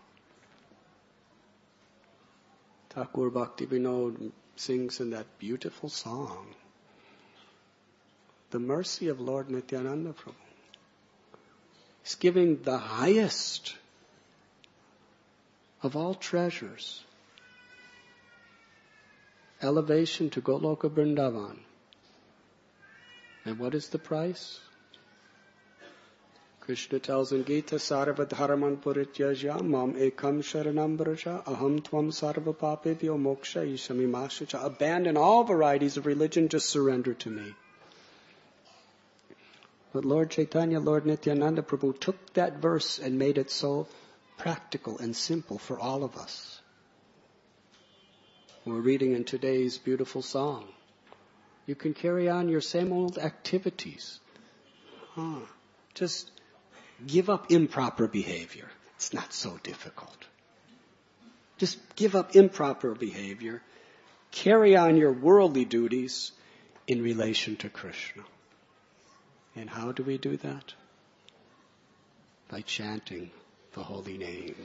Thakur Bhakti Vinod sings in that beautiful song, the mercy of Lord Nityananda Prabhu. He's giving the highest of all treasures, elevation to Goloka Vrindavan. And what is the price? Krishna tells in Gita, Sarva dharman purityajya mam ekam sharanam vraja aham tvam sarva papevyo moksha ishami mashacha. Abandon all varieties of religion, just surrender to me. But Lord Chaitanya, Lord Nityananda Prabhu took that verse and made it so practical and simple for all of us. We're reading in today's beautiful song. You can carry on your same old activities. Just give up improper behavior. It's not so difficult. Just give up improper behavior. Carry on your worldly duties in relation to Krishna. And how do we do that? By chanting the holy name.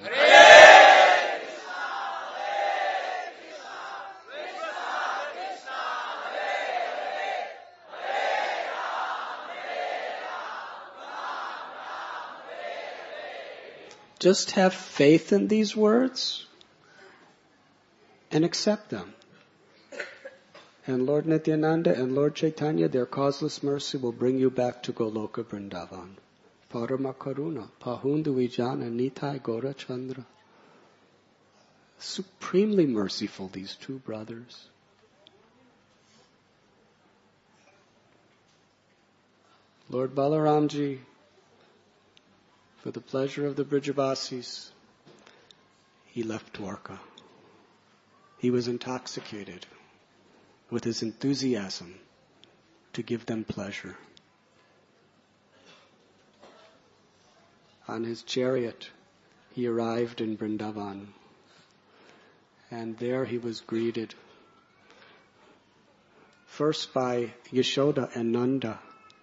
Just have faith in these words and accept them. And Lord Nityananda and Lord Chaitanya, their causeless mercy will bring you back to Goloka Vrindavan. Parama Karuna, Pahundu Vijana Nitai Gora Chandra. Supremely merciful, these two brothers. Lord Balaramji, for the pleasure of the Brijabasis, he left Dwarka. He was intoxicated with his enthusiasm to give them pleasure. On his chariot, he arrived in Vrindavan, and there he was greeted first by Yashoda and Nanda,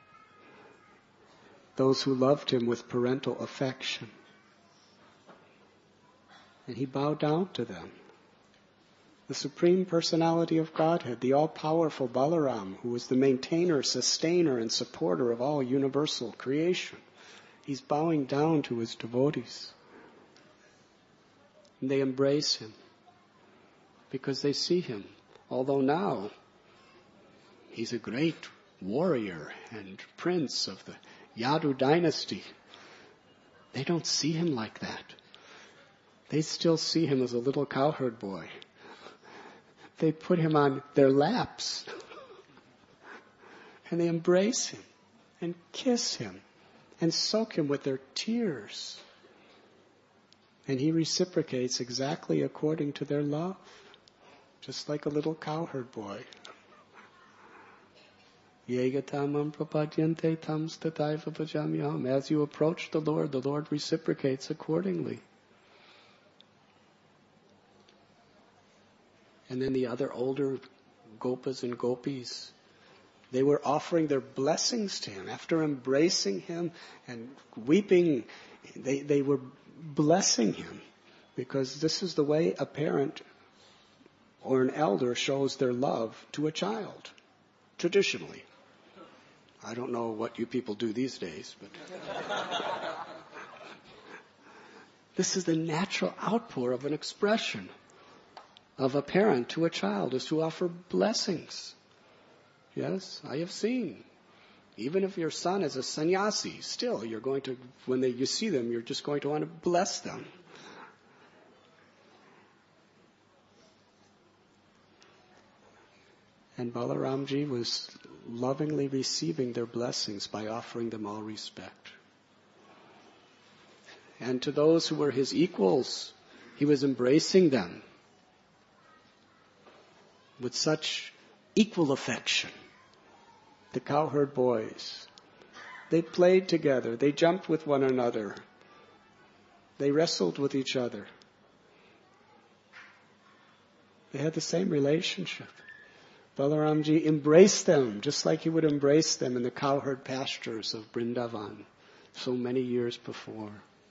those who loved him with parental affection. And he bowed down to them. The Supreme Personality of Godhead, the all-powerful Balaram, who was the maintainer, sustainer, and supporter of all universal creation. He's bowing down to his devotees. And they embrace him because they see him. Although now he's a great warrior and prince of the Yadu dynasty, they don't see him like that. They still see him as a little cowherd boy. They put him on their laps and they embrace him and kiss him and soak him with their tears. And he reciprocates exactly according to their love, just like a little cowherd boy. Yegatamam prapadyante tam stataiva bhajamyaham. As you approach the Lord reciprocates accordingly. And then the other older gopas and gopis, they were offering their blessings to him. After embracing him and weeping, they were blessing him. Because this is the way a parent or an elder shows their love to a child, traditionally. I don't know what you people do these days, but this is the natural outpour of an expression of a parent to a child, is to offer blessings. Yes, I have seen. Even if your son is a sannyasi, still you're going to, when you see them, you're just going to want to bless them. And Balaramji was lovingly receiving their blessings by offering them all respect. And to those who were his equals, he was embracing them with such equal affection. The cowherd boys, they played together, they jumped with one another, they wrestled with each other. They had the same relationship. Balaramji embraced them just like he would embrace them in the cowherd pastures of Vrindavan so many years before.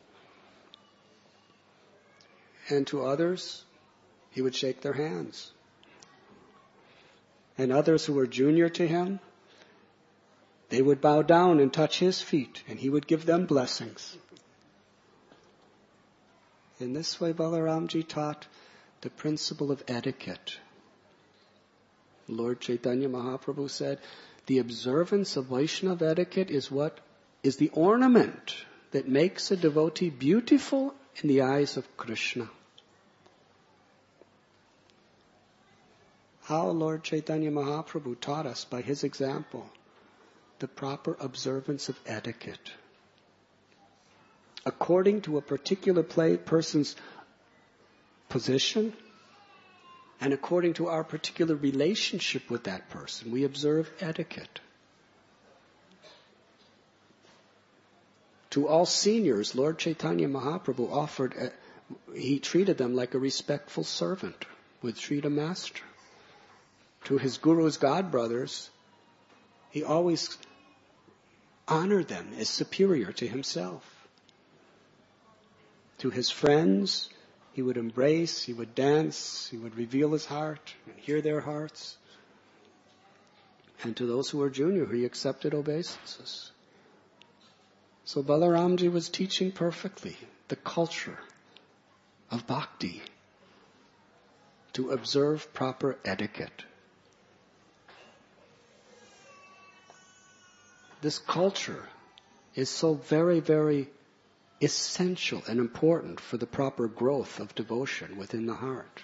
And to others, he would shake their hands. And others who were junior to him, they would bow down and touch his feet, and he would give them blessings. In this way, Balaramji taught the principle of etiquette. Lord Chaitanya Mahaprabhu said, the observance of Vaishnava etiquette is the ornament that makes a devotee beautiful in the eyes of Krishna. How Lord Chaitanya Mahaprabhu taught us by his example the proper observance of etiquette. According to a particular person's position and according to our particular relationship with that person, we observe etiquette. To all seniors, Lord Chaitanya Mahaprabhu he treated them like a respectful servant would treat a master. To his guru's godbrothers, he always honored them as superior to himself. To his friends, he would embrace, he would dance, he would reveal his heart and hear their hearts. And to those who were junior, he accepted obeisances. So Balaramji was teaching perfectly the culture of bhakti, to observe proper etiquette. This culture is so very, very essential and important for the proper growth of devotion within the heart.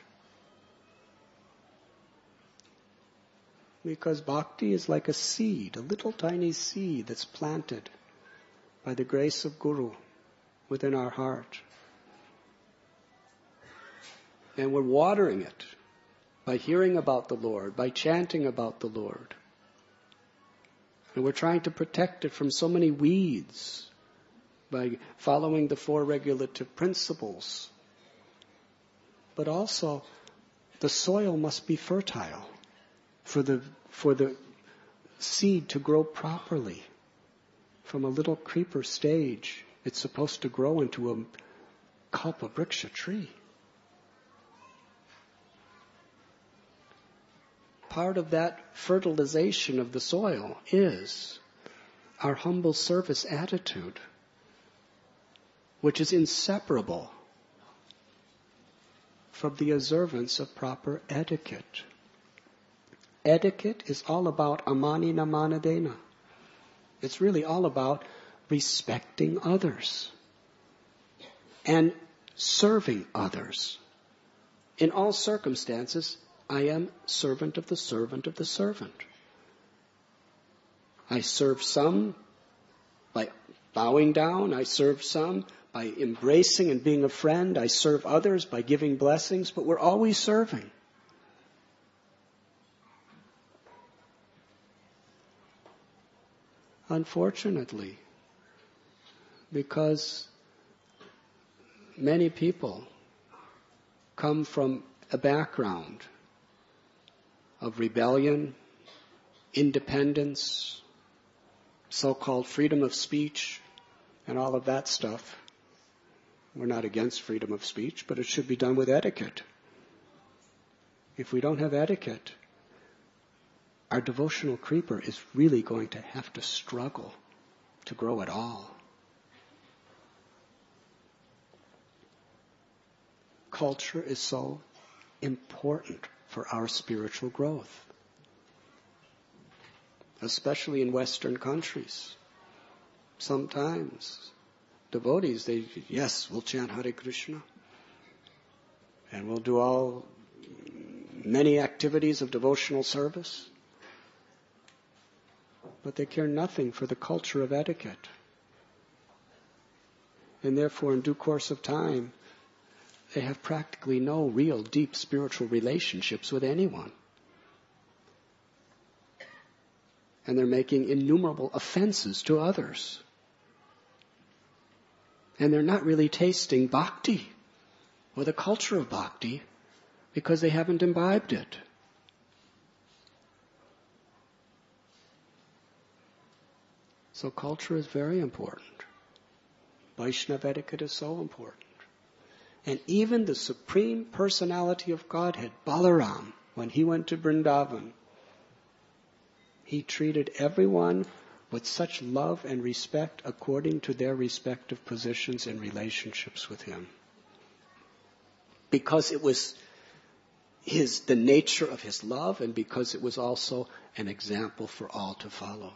Because bhakti is like a seed, a little tiny seed that's planted by the grace of Guru within our heart. And we're watering it by hearing about the Lord, by chanting about the Lord. And we're trying to protect it from so many weeds by following the 4 regulative principles. But also, the soil must be fertile for the seed to grow properly. From a little creeper stage, it's supposed to grow into a kalpa-vriksha tree. Part of that fertilization of the soil is our humble service attitude, which is inseparable from the observance of proper etiquette. Etiquette is all about amanina manadena. It's really all about respecting others and serving others. In all circumstances, I am servant of the servant of the servant. I serve some by bowing down. I serve some by embracing and being a friend. I serve others by giving blessings, but we're always serving. Unfortunately, because many people come from a background of rebellion, independence, so-called freedom of speech, and all of that stuff. We're not against freedom of speech, but it should be done with etiquette. If we don't have etiquette, our devotional creeper is really going to have to struggle to grow at all. Culture is so important for our spiritual growth, especially in Western countries. Sometimes devotees, we'll chant Hare Krishna, and we'll do many activities of devotional service, but they care nothing for the culture of etiquette. And therefore, in due course of time, they have practically no real deep spiritual relationships with anyone. And they're making innumerable offenses to others. And they're not really tasting bhakti or the culture of bhakti because they haven't imbibed it. So culture is very important. Vaishnava etiquette is so important. And even the Supreme Personality of Godhead, Balaram, when he went to Vrindavan, he treated everyone with such love and respect according to their respective positions and relationships with him. Because it was the nature of his love, and because it was also an example for all to follow.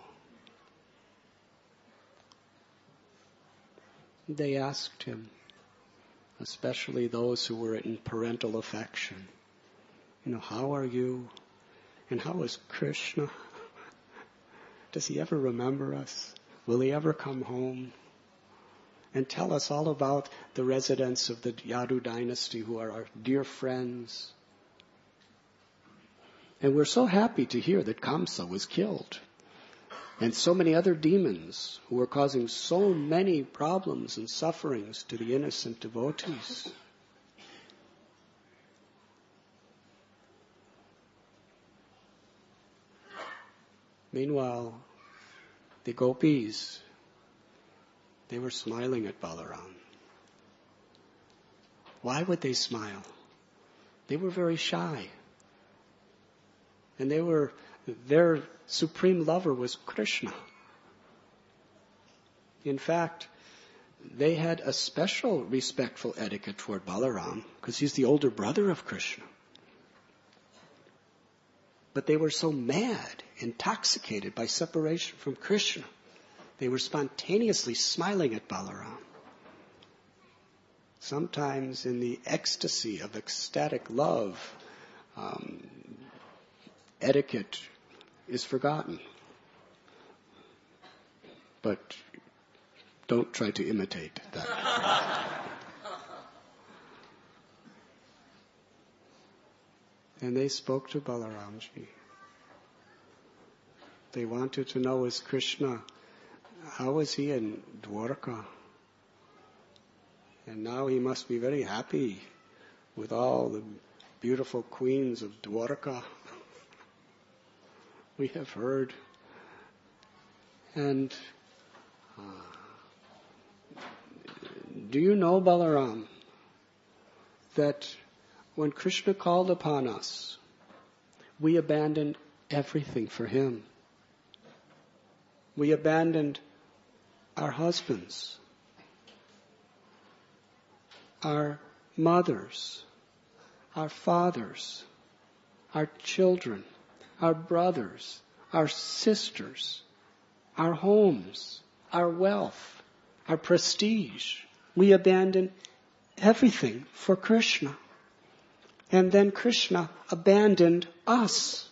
They asked him, especially those who were in parental affection, how are you? And how is Krishna? Does he ever remember us? Will he ever come home? And tell us all about the residents of the Yadu dynasty who are our dear friends. And we're so happy to hear that Kamsa was killed. And so many other demons who were causing so many problems and sufferings to the innocent devotees. Meanwhile, the gopis, they were smiling at Balaram. Why would they smile? They were very shy. And their supreme lover was Krishna. In fact, they had a special respectful etiquette toward Balaram because he's the older brother of Krishna. But they were so mad, intoxicated by separation from Krishna, they were spontaneously smiling at Balaram. Sometimes in the ecstasy of ecstatic love, etiquette is forgotten. But don't try to imitate that. And they spoke to Balaramji. They wanted to know, is Krishna, how is he in Dwarka? And now he must be very happy with all the beautiful queens of Dwarka. We have heard. And do you know, Balaram, that when Krishna called upon us, we abandoned everything for him. We abandoned our husbands, our mothers, our fathers, our children, our brothers, our sisters, our homes, our wealth, our prestige. We abandoned everything for Krishna. And then Krishna abandoned us.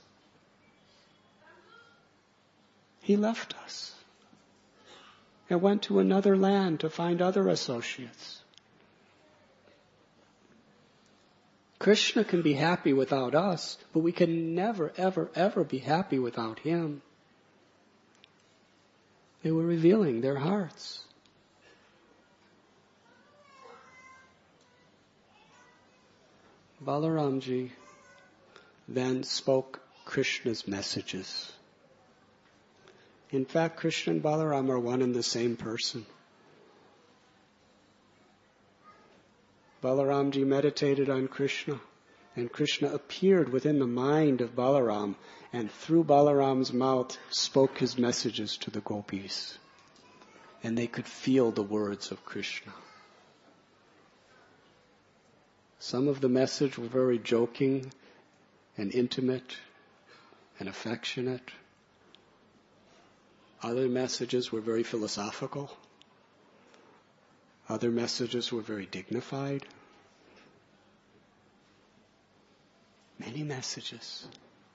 He left us and went to another land to find other associates. Krishna can be happy without us, but we can never, ever, ever be happy without him. They were revealing their hearts. Balaramji then spoke Krishna's messages. In fact, Krishna and Balaram are one and the same person. Balaramji meditated on Krishna, and Krishna appeared within the mind of Balaram, and through Balaram's mouth spoke his messages to the gopis. And they could feel the words of Krishna. Some of the message were very joking and intimate and affectionate. Other messages were very philosophical. Other messages were very dignified. Many messages.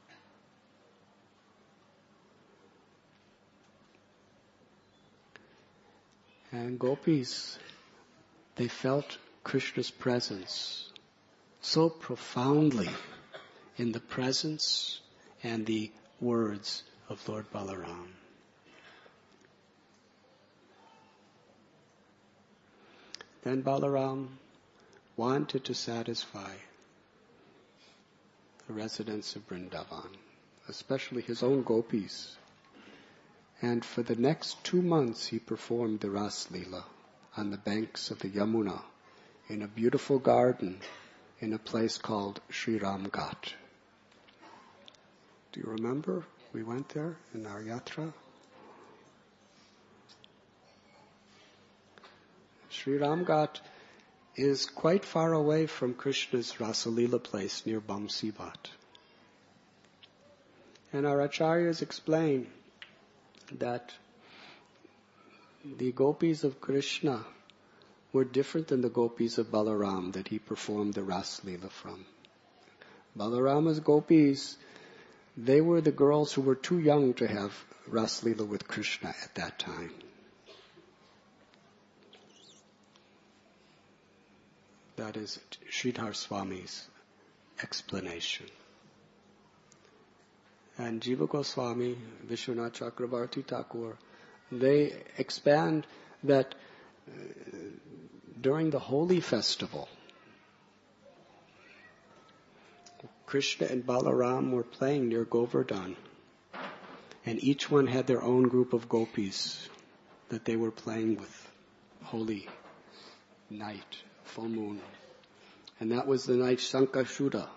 And gopis, they felt Krishna's presence so profoundly in the presence and the words of Lord Balaram. Then Balaram wanted to satisfy the residents of Vrindavan, especially his own gopis. And for the next 2 months he performed the Ras Leela on the banks of the Yamuna in a beautiful garden in a place called Sri Ram Ghat. Do you remember? We went there in our yatra. Sri Ram Ghat is quite far away from Krishna's Rasalila place near Bamsivat. And our acharyas explain that the gopis of Krishna were different than the gopis of Balaram that he performed the Ras Leela from. Balarama's gopis, they were the girls who were too young to have Ras Leela with Krishna at that time. That is Sridhar Swami's explanation. And Jiva Goswami, Vishwanath Chakravarti Thakur, they expand that during the holy festival, Krishna and Balaram were playing near Govardhan, and each one had their own group of gopis that they were playing with. Holy night, full moon. And that was the night Sankashuda,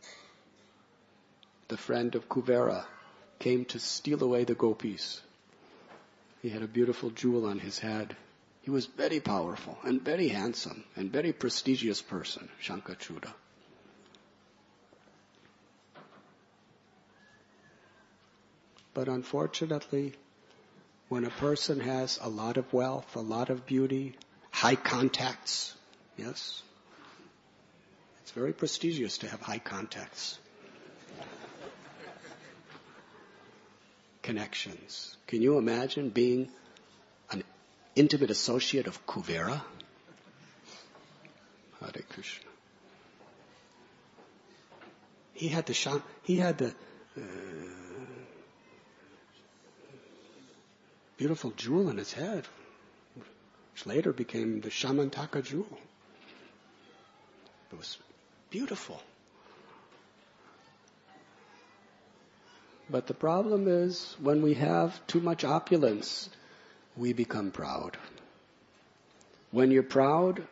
the friend of Kuvera, came to steal away the gopis. He had a beautiful jewel on his head. He was very powerful and very handsome and very prestigious person, Shankachuda. But unfortunately, when a person has a lot of wealth, a lot of beauty, high contacts, yes, it's very prestigious to have high contacts. Connections. Can you imagine being an intimate associate of Kuvera? Hare Krishna. he had the beautiful jewel in his head, which later became the Shamantaka jewel. It was beautiful. But the problem is, when we have too much opulence, we become proud. When you're proud,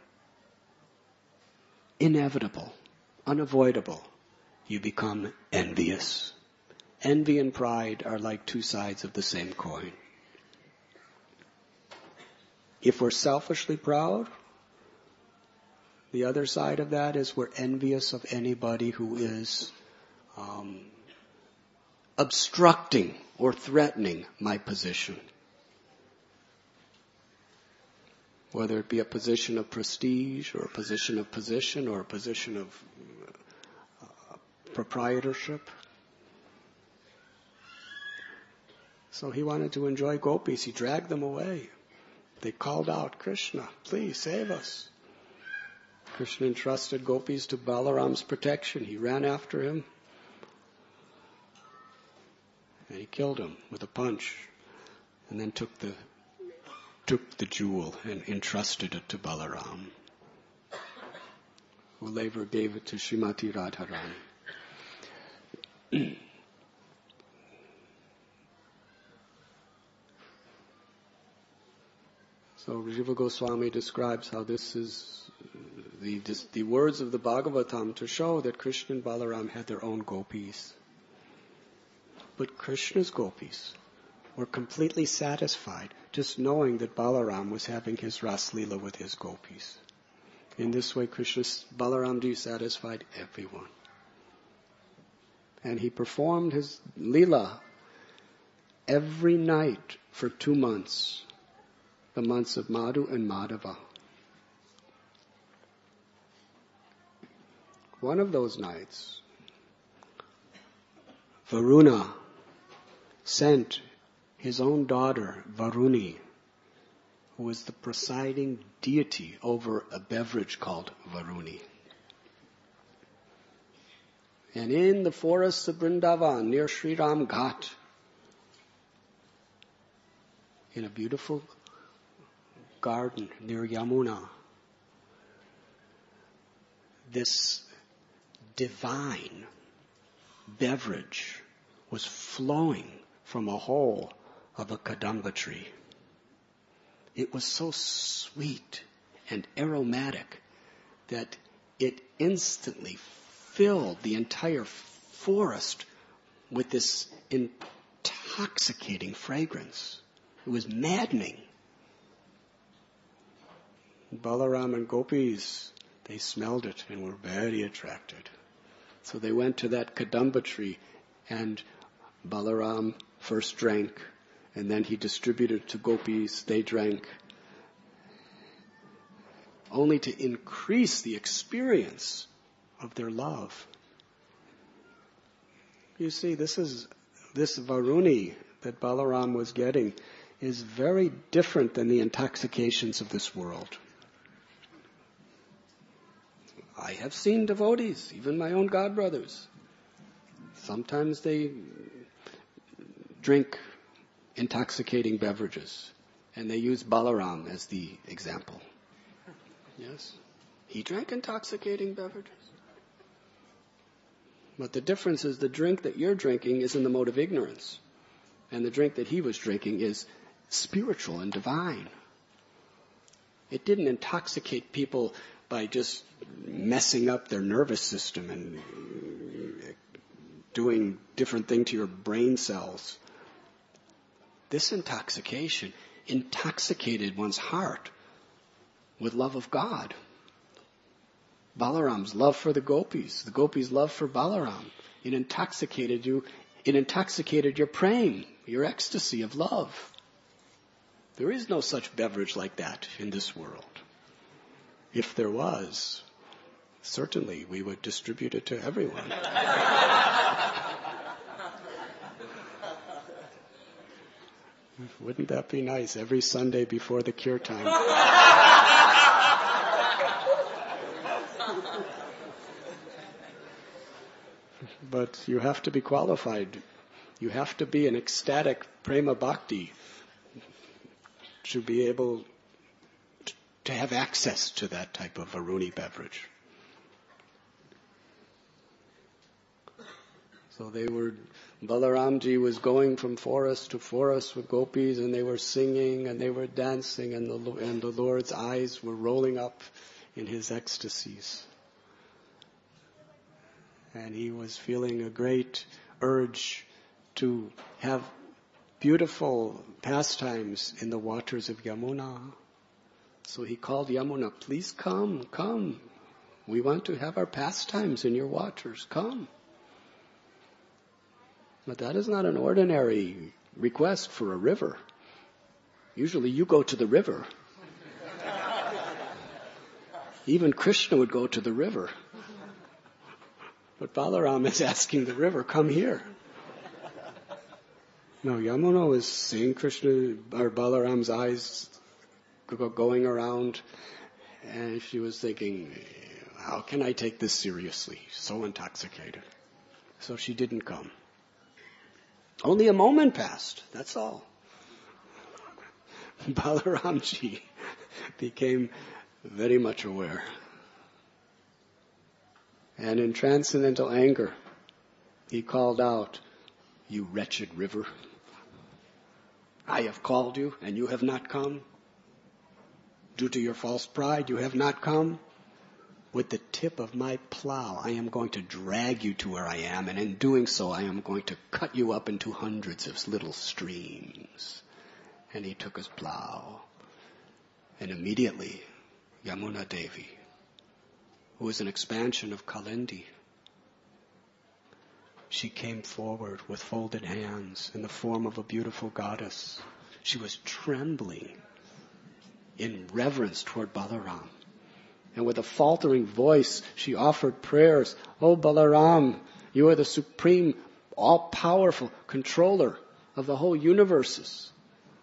inevitable, unavoidable, you become envious. Envy and pride are like two sides of the same coin. If we're selfishly proud, the other side of that is we're envious of anybody who is obstructing or threatening my position. Whether it be a position of prestige or a position of position or a position of proprietorship. So he wanted to enjoy gopis. He dragged them away. They called out, "Krishna, please save us." Krishna entrusted gopis to Balaram's protection. He ran after him. And he killed him with a punch. And then took the jewel and entrusted it to Balaram, who later gave it to Srimati Radharani. So Jiva Goswami describes how this is the words of the Bhagavatam to show that Krishna and Balaram had their own gopis. But Krishna's gopis were completely satisfied just knowing that Balaram was having his Ras Leela with his gopis. In this way, Balaramji satisfied everyone. And he performed his Leela every night for 2 months, the months of Madhu and Madhava. One of those nights, Varuna sent his own daughter, Varuni, who was the presiding deity over a beverage called Varuni. And in the forests of Vrindavan, near Sri Ram Ghat, in a beautiful garden near Yamuna, this divine beverage was flowing from a hole of a kadamba tree. It was so sweet and aromatic that it instantly filled the entire forest with this intoxicating fragrance. It was maddening. Balaram and gopis, they smelled it and were very attracted. So they went to that kadamba tree, and Balaram first drank, and then he distributed to gopis. They drank, only to increase the experience of their love. You see, this Varuni that Balaram was getting is very different than the intoxications of this world. I have seen devotees, even my own godbrothers. Sometimes they drink intoxicating beverages, and they use Balaram as the example. Yes, he drank intoxicating beverages. But the difference is the drink that you're drinking is in the mode of ignorance, and the drink that he was drinking is spiritual and divine. It didn't intoxicate people by just messing up their nervous system and doing different things to your brain cells. This intoxication intoxicated one's heart with love of God. Balaram's love for the gopis' love for Balaram. It intoxicated you. It intoxicated your prem, your ecstasy of love. There is no such beverage like that in this world. If there was, certainly we would distribute it to everyone. Wouldn't that be nice? Every Sunday before the kirtan. but you have to be qualified. You have to be an ecstatic prema bhakti to be able to have access to that type of Varuni beverage. So Balaramji was going from forest to forest with gopis, and they were singing and they were dancing, and the Lord's eyes were rolling up in his ecstasies. And he was feeling a great urge to have beautiful pastimes in the waters of Yamuna. So he called Yamuna, please come. We want to have our pastimes in your waters, come. But that is not an ordinary request for a river. Usually you go to the river. Even Krishna would go to the river. But Balaram is asking the river, come here. No, Yamuna was seeing Balaram's eyes going around, and she was thinking, how can I take this seriously? So intoxicated. So she didn't come. Only a moment passed, that's all. Balaramji became very much aware. And in transcendental anger, he called out, you wretched river, I have called you and you have not come. Due to your false pride, you have not come. With the tip of my plow, I am going to drag you to where I am, and in doing so, I am going to cut you up into hundreds of little streams. And he took his plow, and immediately, Yamuna Devi, who was an expansion of Kalindi, she came forward with folded hands in the form of a beautiful goddess. She was trembling in reverence toward Balaram. And with a faltering voice, she offered prayers. Oh Balaram, you are the supreme, all-powerful controller of the whole universes.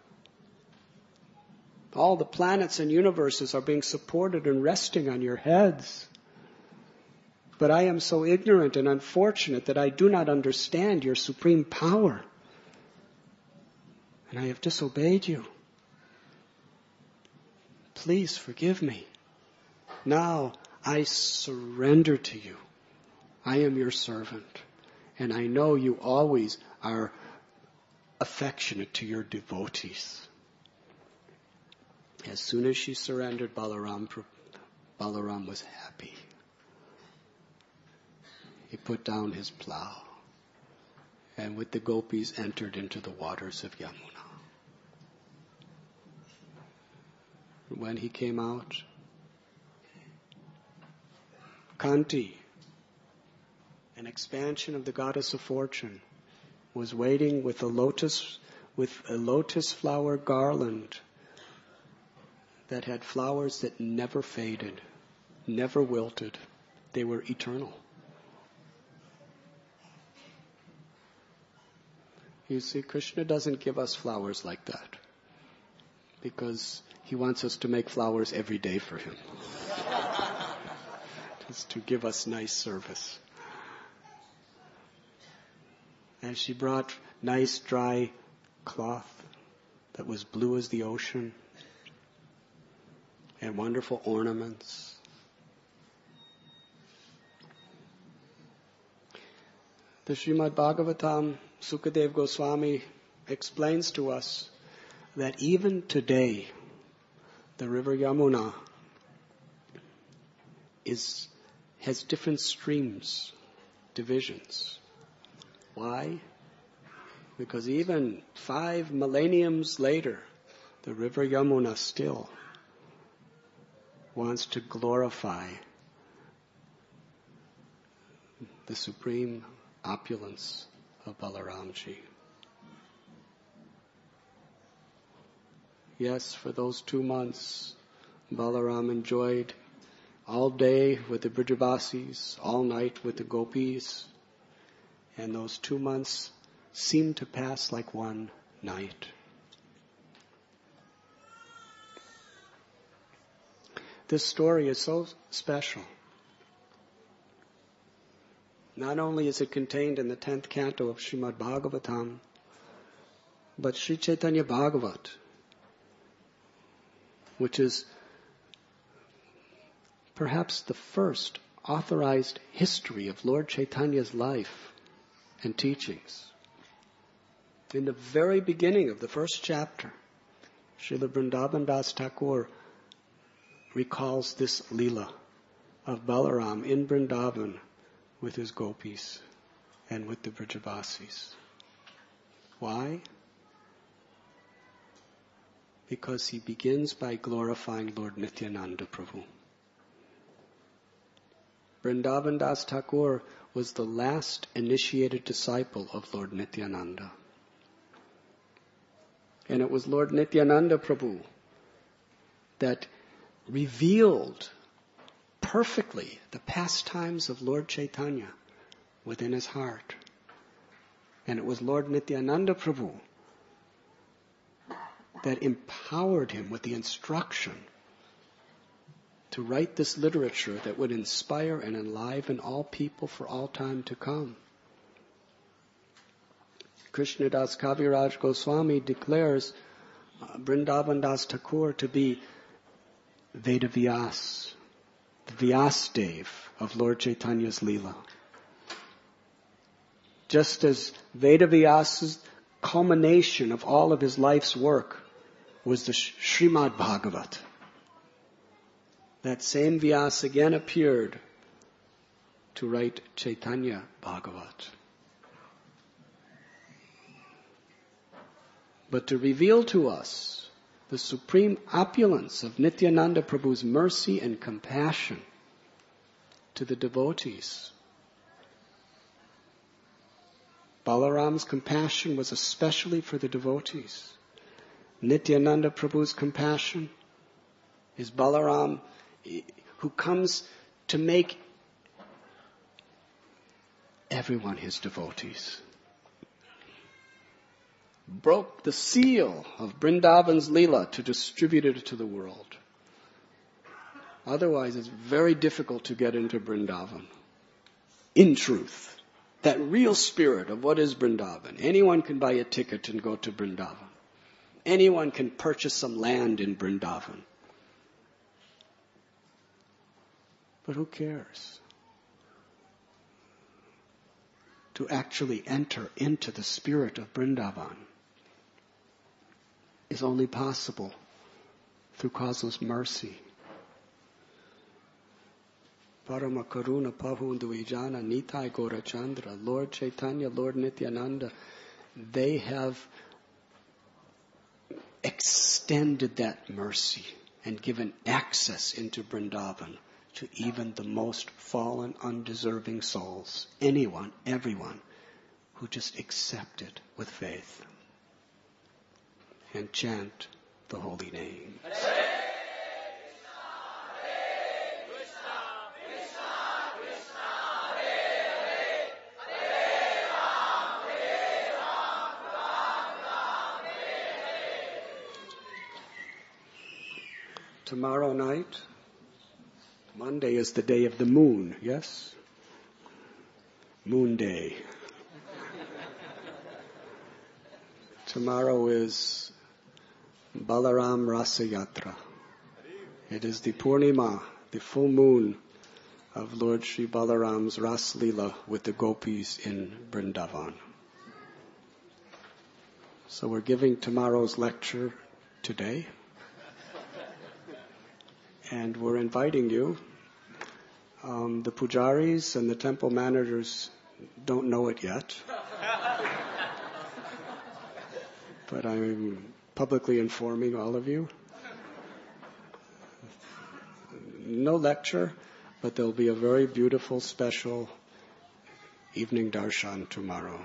All the planets and universes are being supported and resting on your heads. But I am so ignorant and unfortunate that I do not understand your supreme power. And I have disobeyed you. Please forgive me. Now I surrender to you. I am your servant. And I know you always are affectionate to your devotees. As soon as she surrendered, Balaram was happy. He put down his plow and with the gopis entered into the waters of Yamuna. When he came out, Kanti, an expansion of the goddess of fortune, was waiting with a lotus flower garland that had flowers that never faded, never wilted. They were eternal. You see, Krishna doesn't give us flowers like that because he wants us to make flowers every day for him. Just to give us nice service. And she brought nice dry cloth that was blue as the ocean and wonderful ornaments. The Srimad Bhagavatam, Sukadev Goswami explains to us that even today, the river Yamuna has different streams, divisions. Why? Because even 5 millenniums later, the river Yamuna still wants to glorify the supreme opulence of Balaramji. Yes, for those 2 months, Balaram enjoyed all day with the Brijabasis, all night with the gopis, and those 2 months seemed to pass like one night. This story is so special Not only is it contained in the 10th canto of Srimad Bhagavatam, but Sri Chaitanya Bhagavat, which is perhaps the first authorized history of Lord Chaitanya's life and teachings. In the very beginning of the first chapter, Srila Vrindavan Das Thakur recalls this Leela of Balaram in Vrindavan with his gopis and with the Vrajavasis. Why? Because he begins by glorifying Lord Nityananda Prabhu. Vrindavan Das Thakur was the last initiated disciple of Lord Nityananda. And it was Lord Nityananda Prabhu that revealed perfectly the pastimes of Lord Chaitanya within his heart. And it was Lord Nityananda Prabhu that empowered him with the instruction to write this literature that would inspire and enliven all people for all time to come. Krishnadas Kaviraj Goswami declares Vrindavan Das Thakur to be Vedavyas, the Vyasdev of Lord Chaitanya's Leela. Just as Vedavyas's culmination of all of his life's work was the Srimad Bhagavat. That same Vyas again appeared to write Chaitanya Bhagavat. But to reveal to us the supreme opulence of Nityananda Prabhu's mercy and compassion to the devotees. Balaram's compassion was especially for the devotees. Nityananda Prabhu's compassion is Balaram, who comes to make everyone his devotees. Broke the seal of Vrindavan's Leela to distribute it to the world. Otherwise, it's very difficult to get into Vrindavan. In truth, that real spirit of what is Vrindavan. Anyone can buy a ticket and go to Vrindavan. Anyone can purchase some land in Vrindavan. But who cares? To actually enter into the spirit of Vrindavan is only possible through causeless mercy. Parama Karuna Pahundu Ijana Nitai Gaurachandra, Lord Chaitanya, Lord Nityananda, they have extended that mercy and given access into Vrindavan to even the most fallen, undeserving souls. Anyone, everyone who just accept it with faith and chant the holy name. Tomorrow night, Monday, is the day of the moon, yes? Moon day. Tomorrow is Balaram Rasa Yatra. It is the Purnima, the full moon of Lord Sri Balaram's Ras Leela with the gopis in Vrindavan. So we're giving tomorrow's lecture today. And we're inviting you. The pujaris and the temple managers don't know it yet. But I'm publicly informing all of you. No lecture, but there'll be a very beautiful, special evening darshan tomorrow.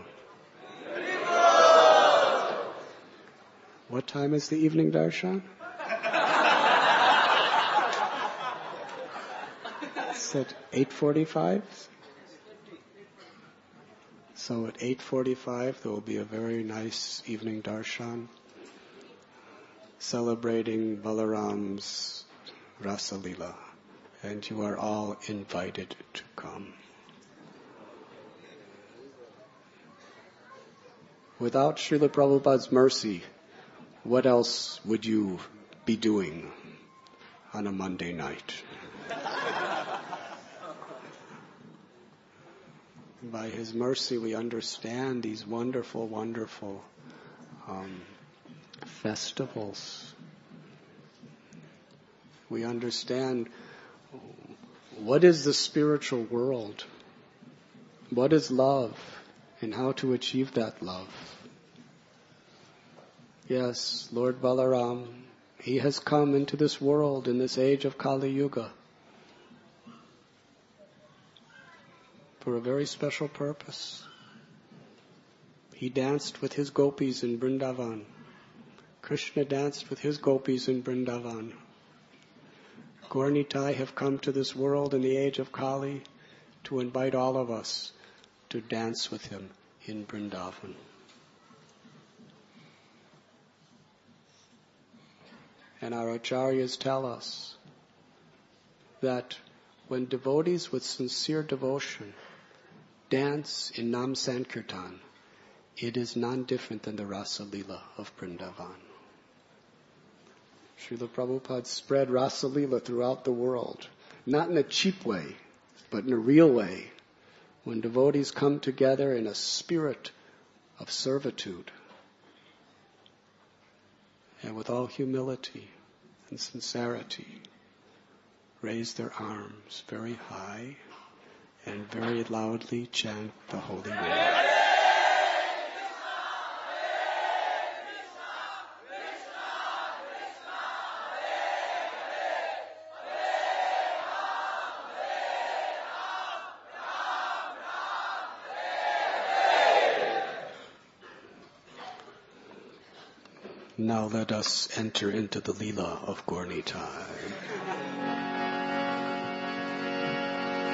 What time is the evening darshan? It's at 8:45. So at 8:45 there will be a very nice evening darshan celebrating Balaram's Rasa Leela, and you are all invited to come. Without Srila Prabhupada's mercy, what else would you be doing on a Monday night? By His mercy, we understand these wonderful, wonderful festivals. We understand what is the spiritual world, what is love, and how to achieve that love. Yes, Lord Balaram, He has come into this world in this age of Kali Yuga for a very special purpose. He danced with His gopis in Vrindavan. Krishna danced with his gopis in Vrindavan. Gaur Nitai have come to this world in the age of Kali to invite all of us to dance with Him in Vrindavan. And our acharyas tell us that when devotees with sincere devotion dance in Nam Sankirtan, it is none different than the Rasa Leela of Vrindavan. Srila Prabhupada spread Rasa Leela throughout the world, not in a cheap way, but in a real way, when devotees come together in a spirit of servitude and with all humility and sincerity, raise their arms very high and very loudly chant the holy name. Now let us enter into the Leela of Gaur Nitai.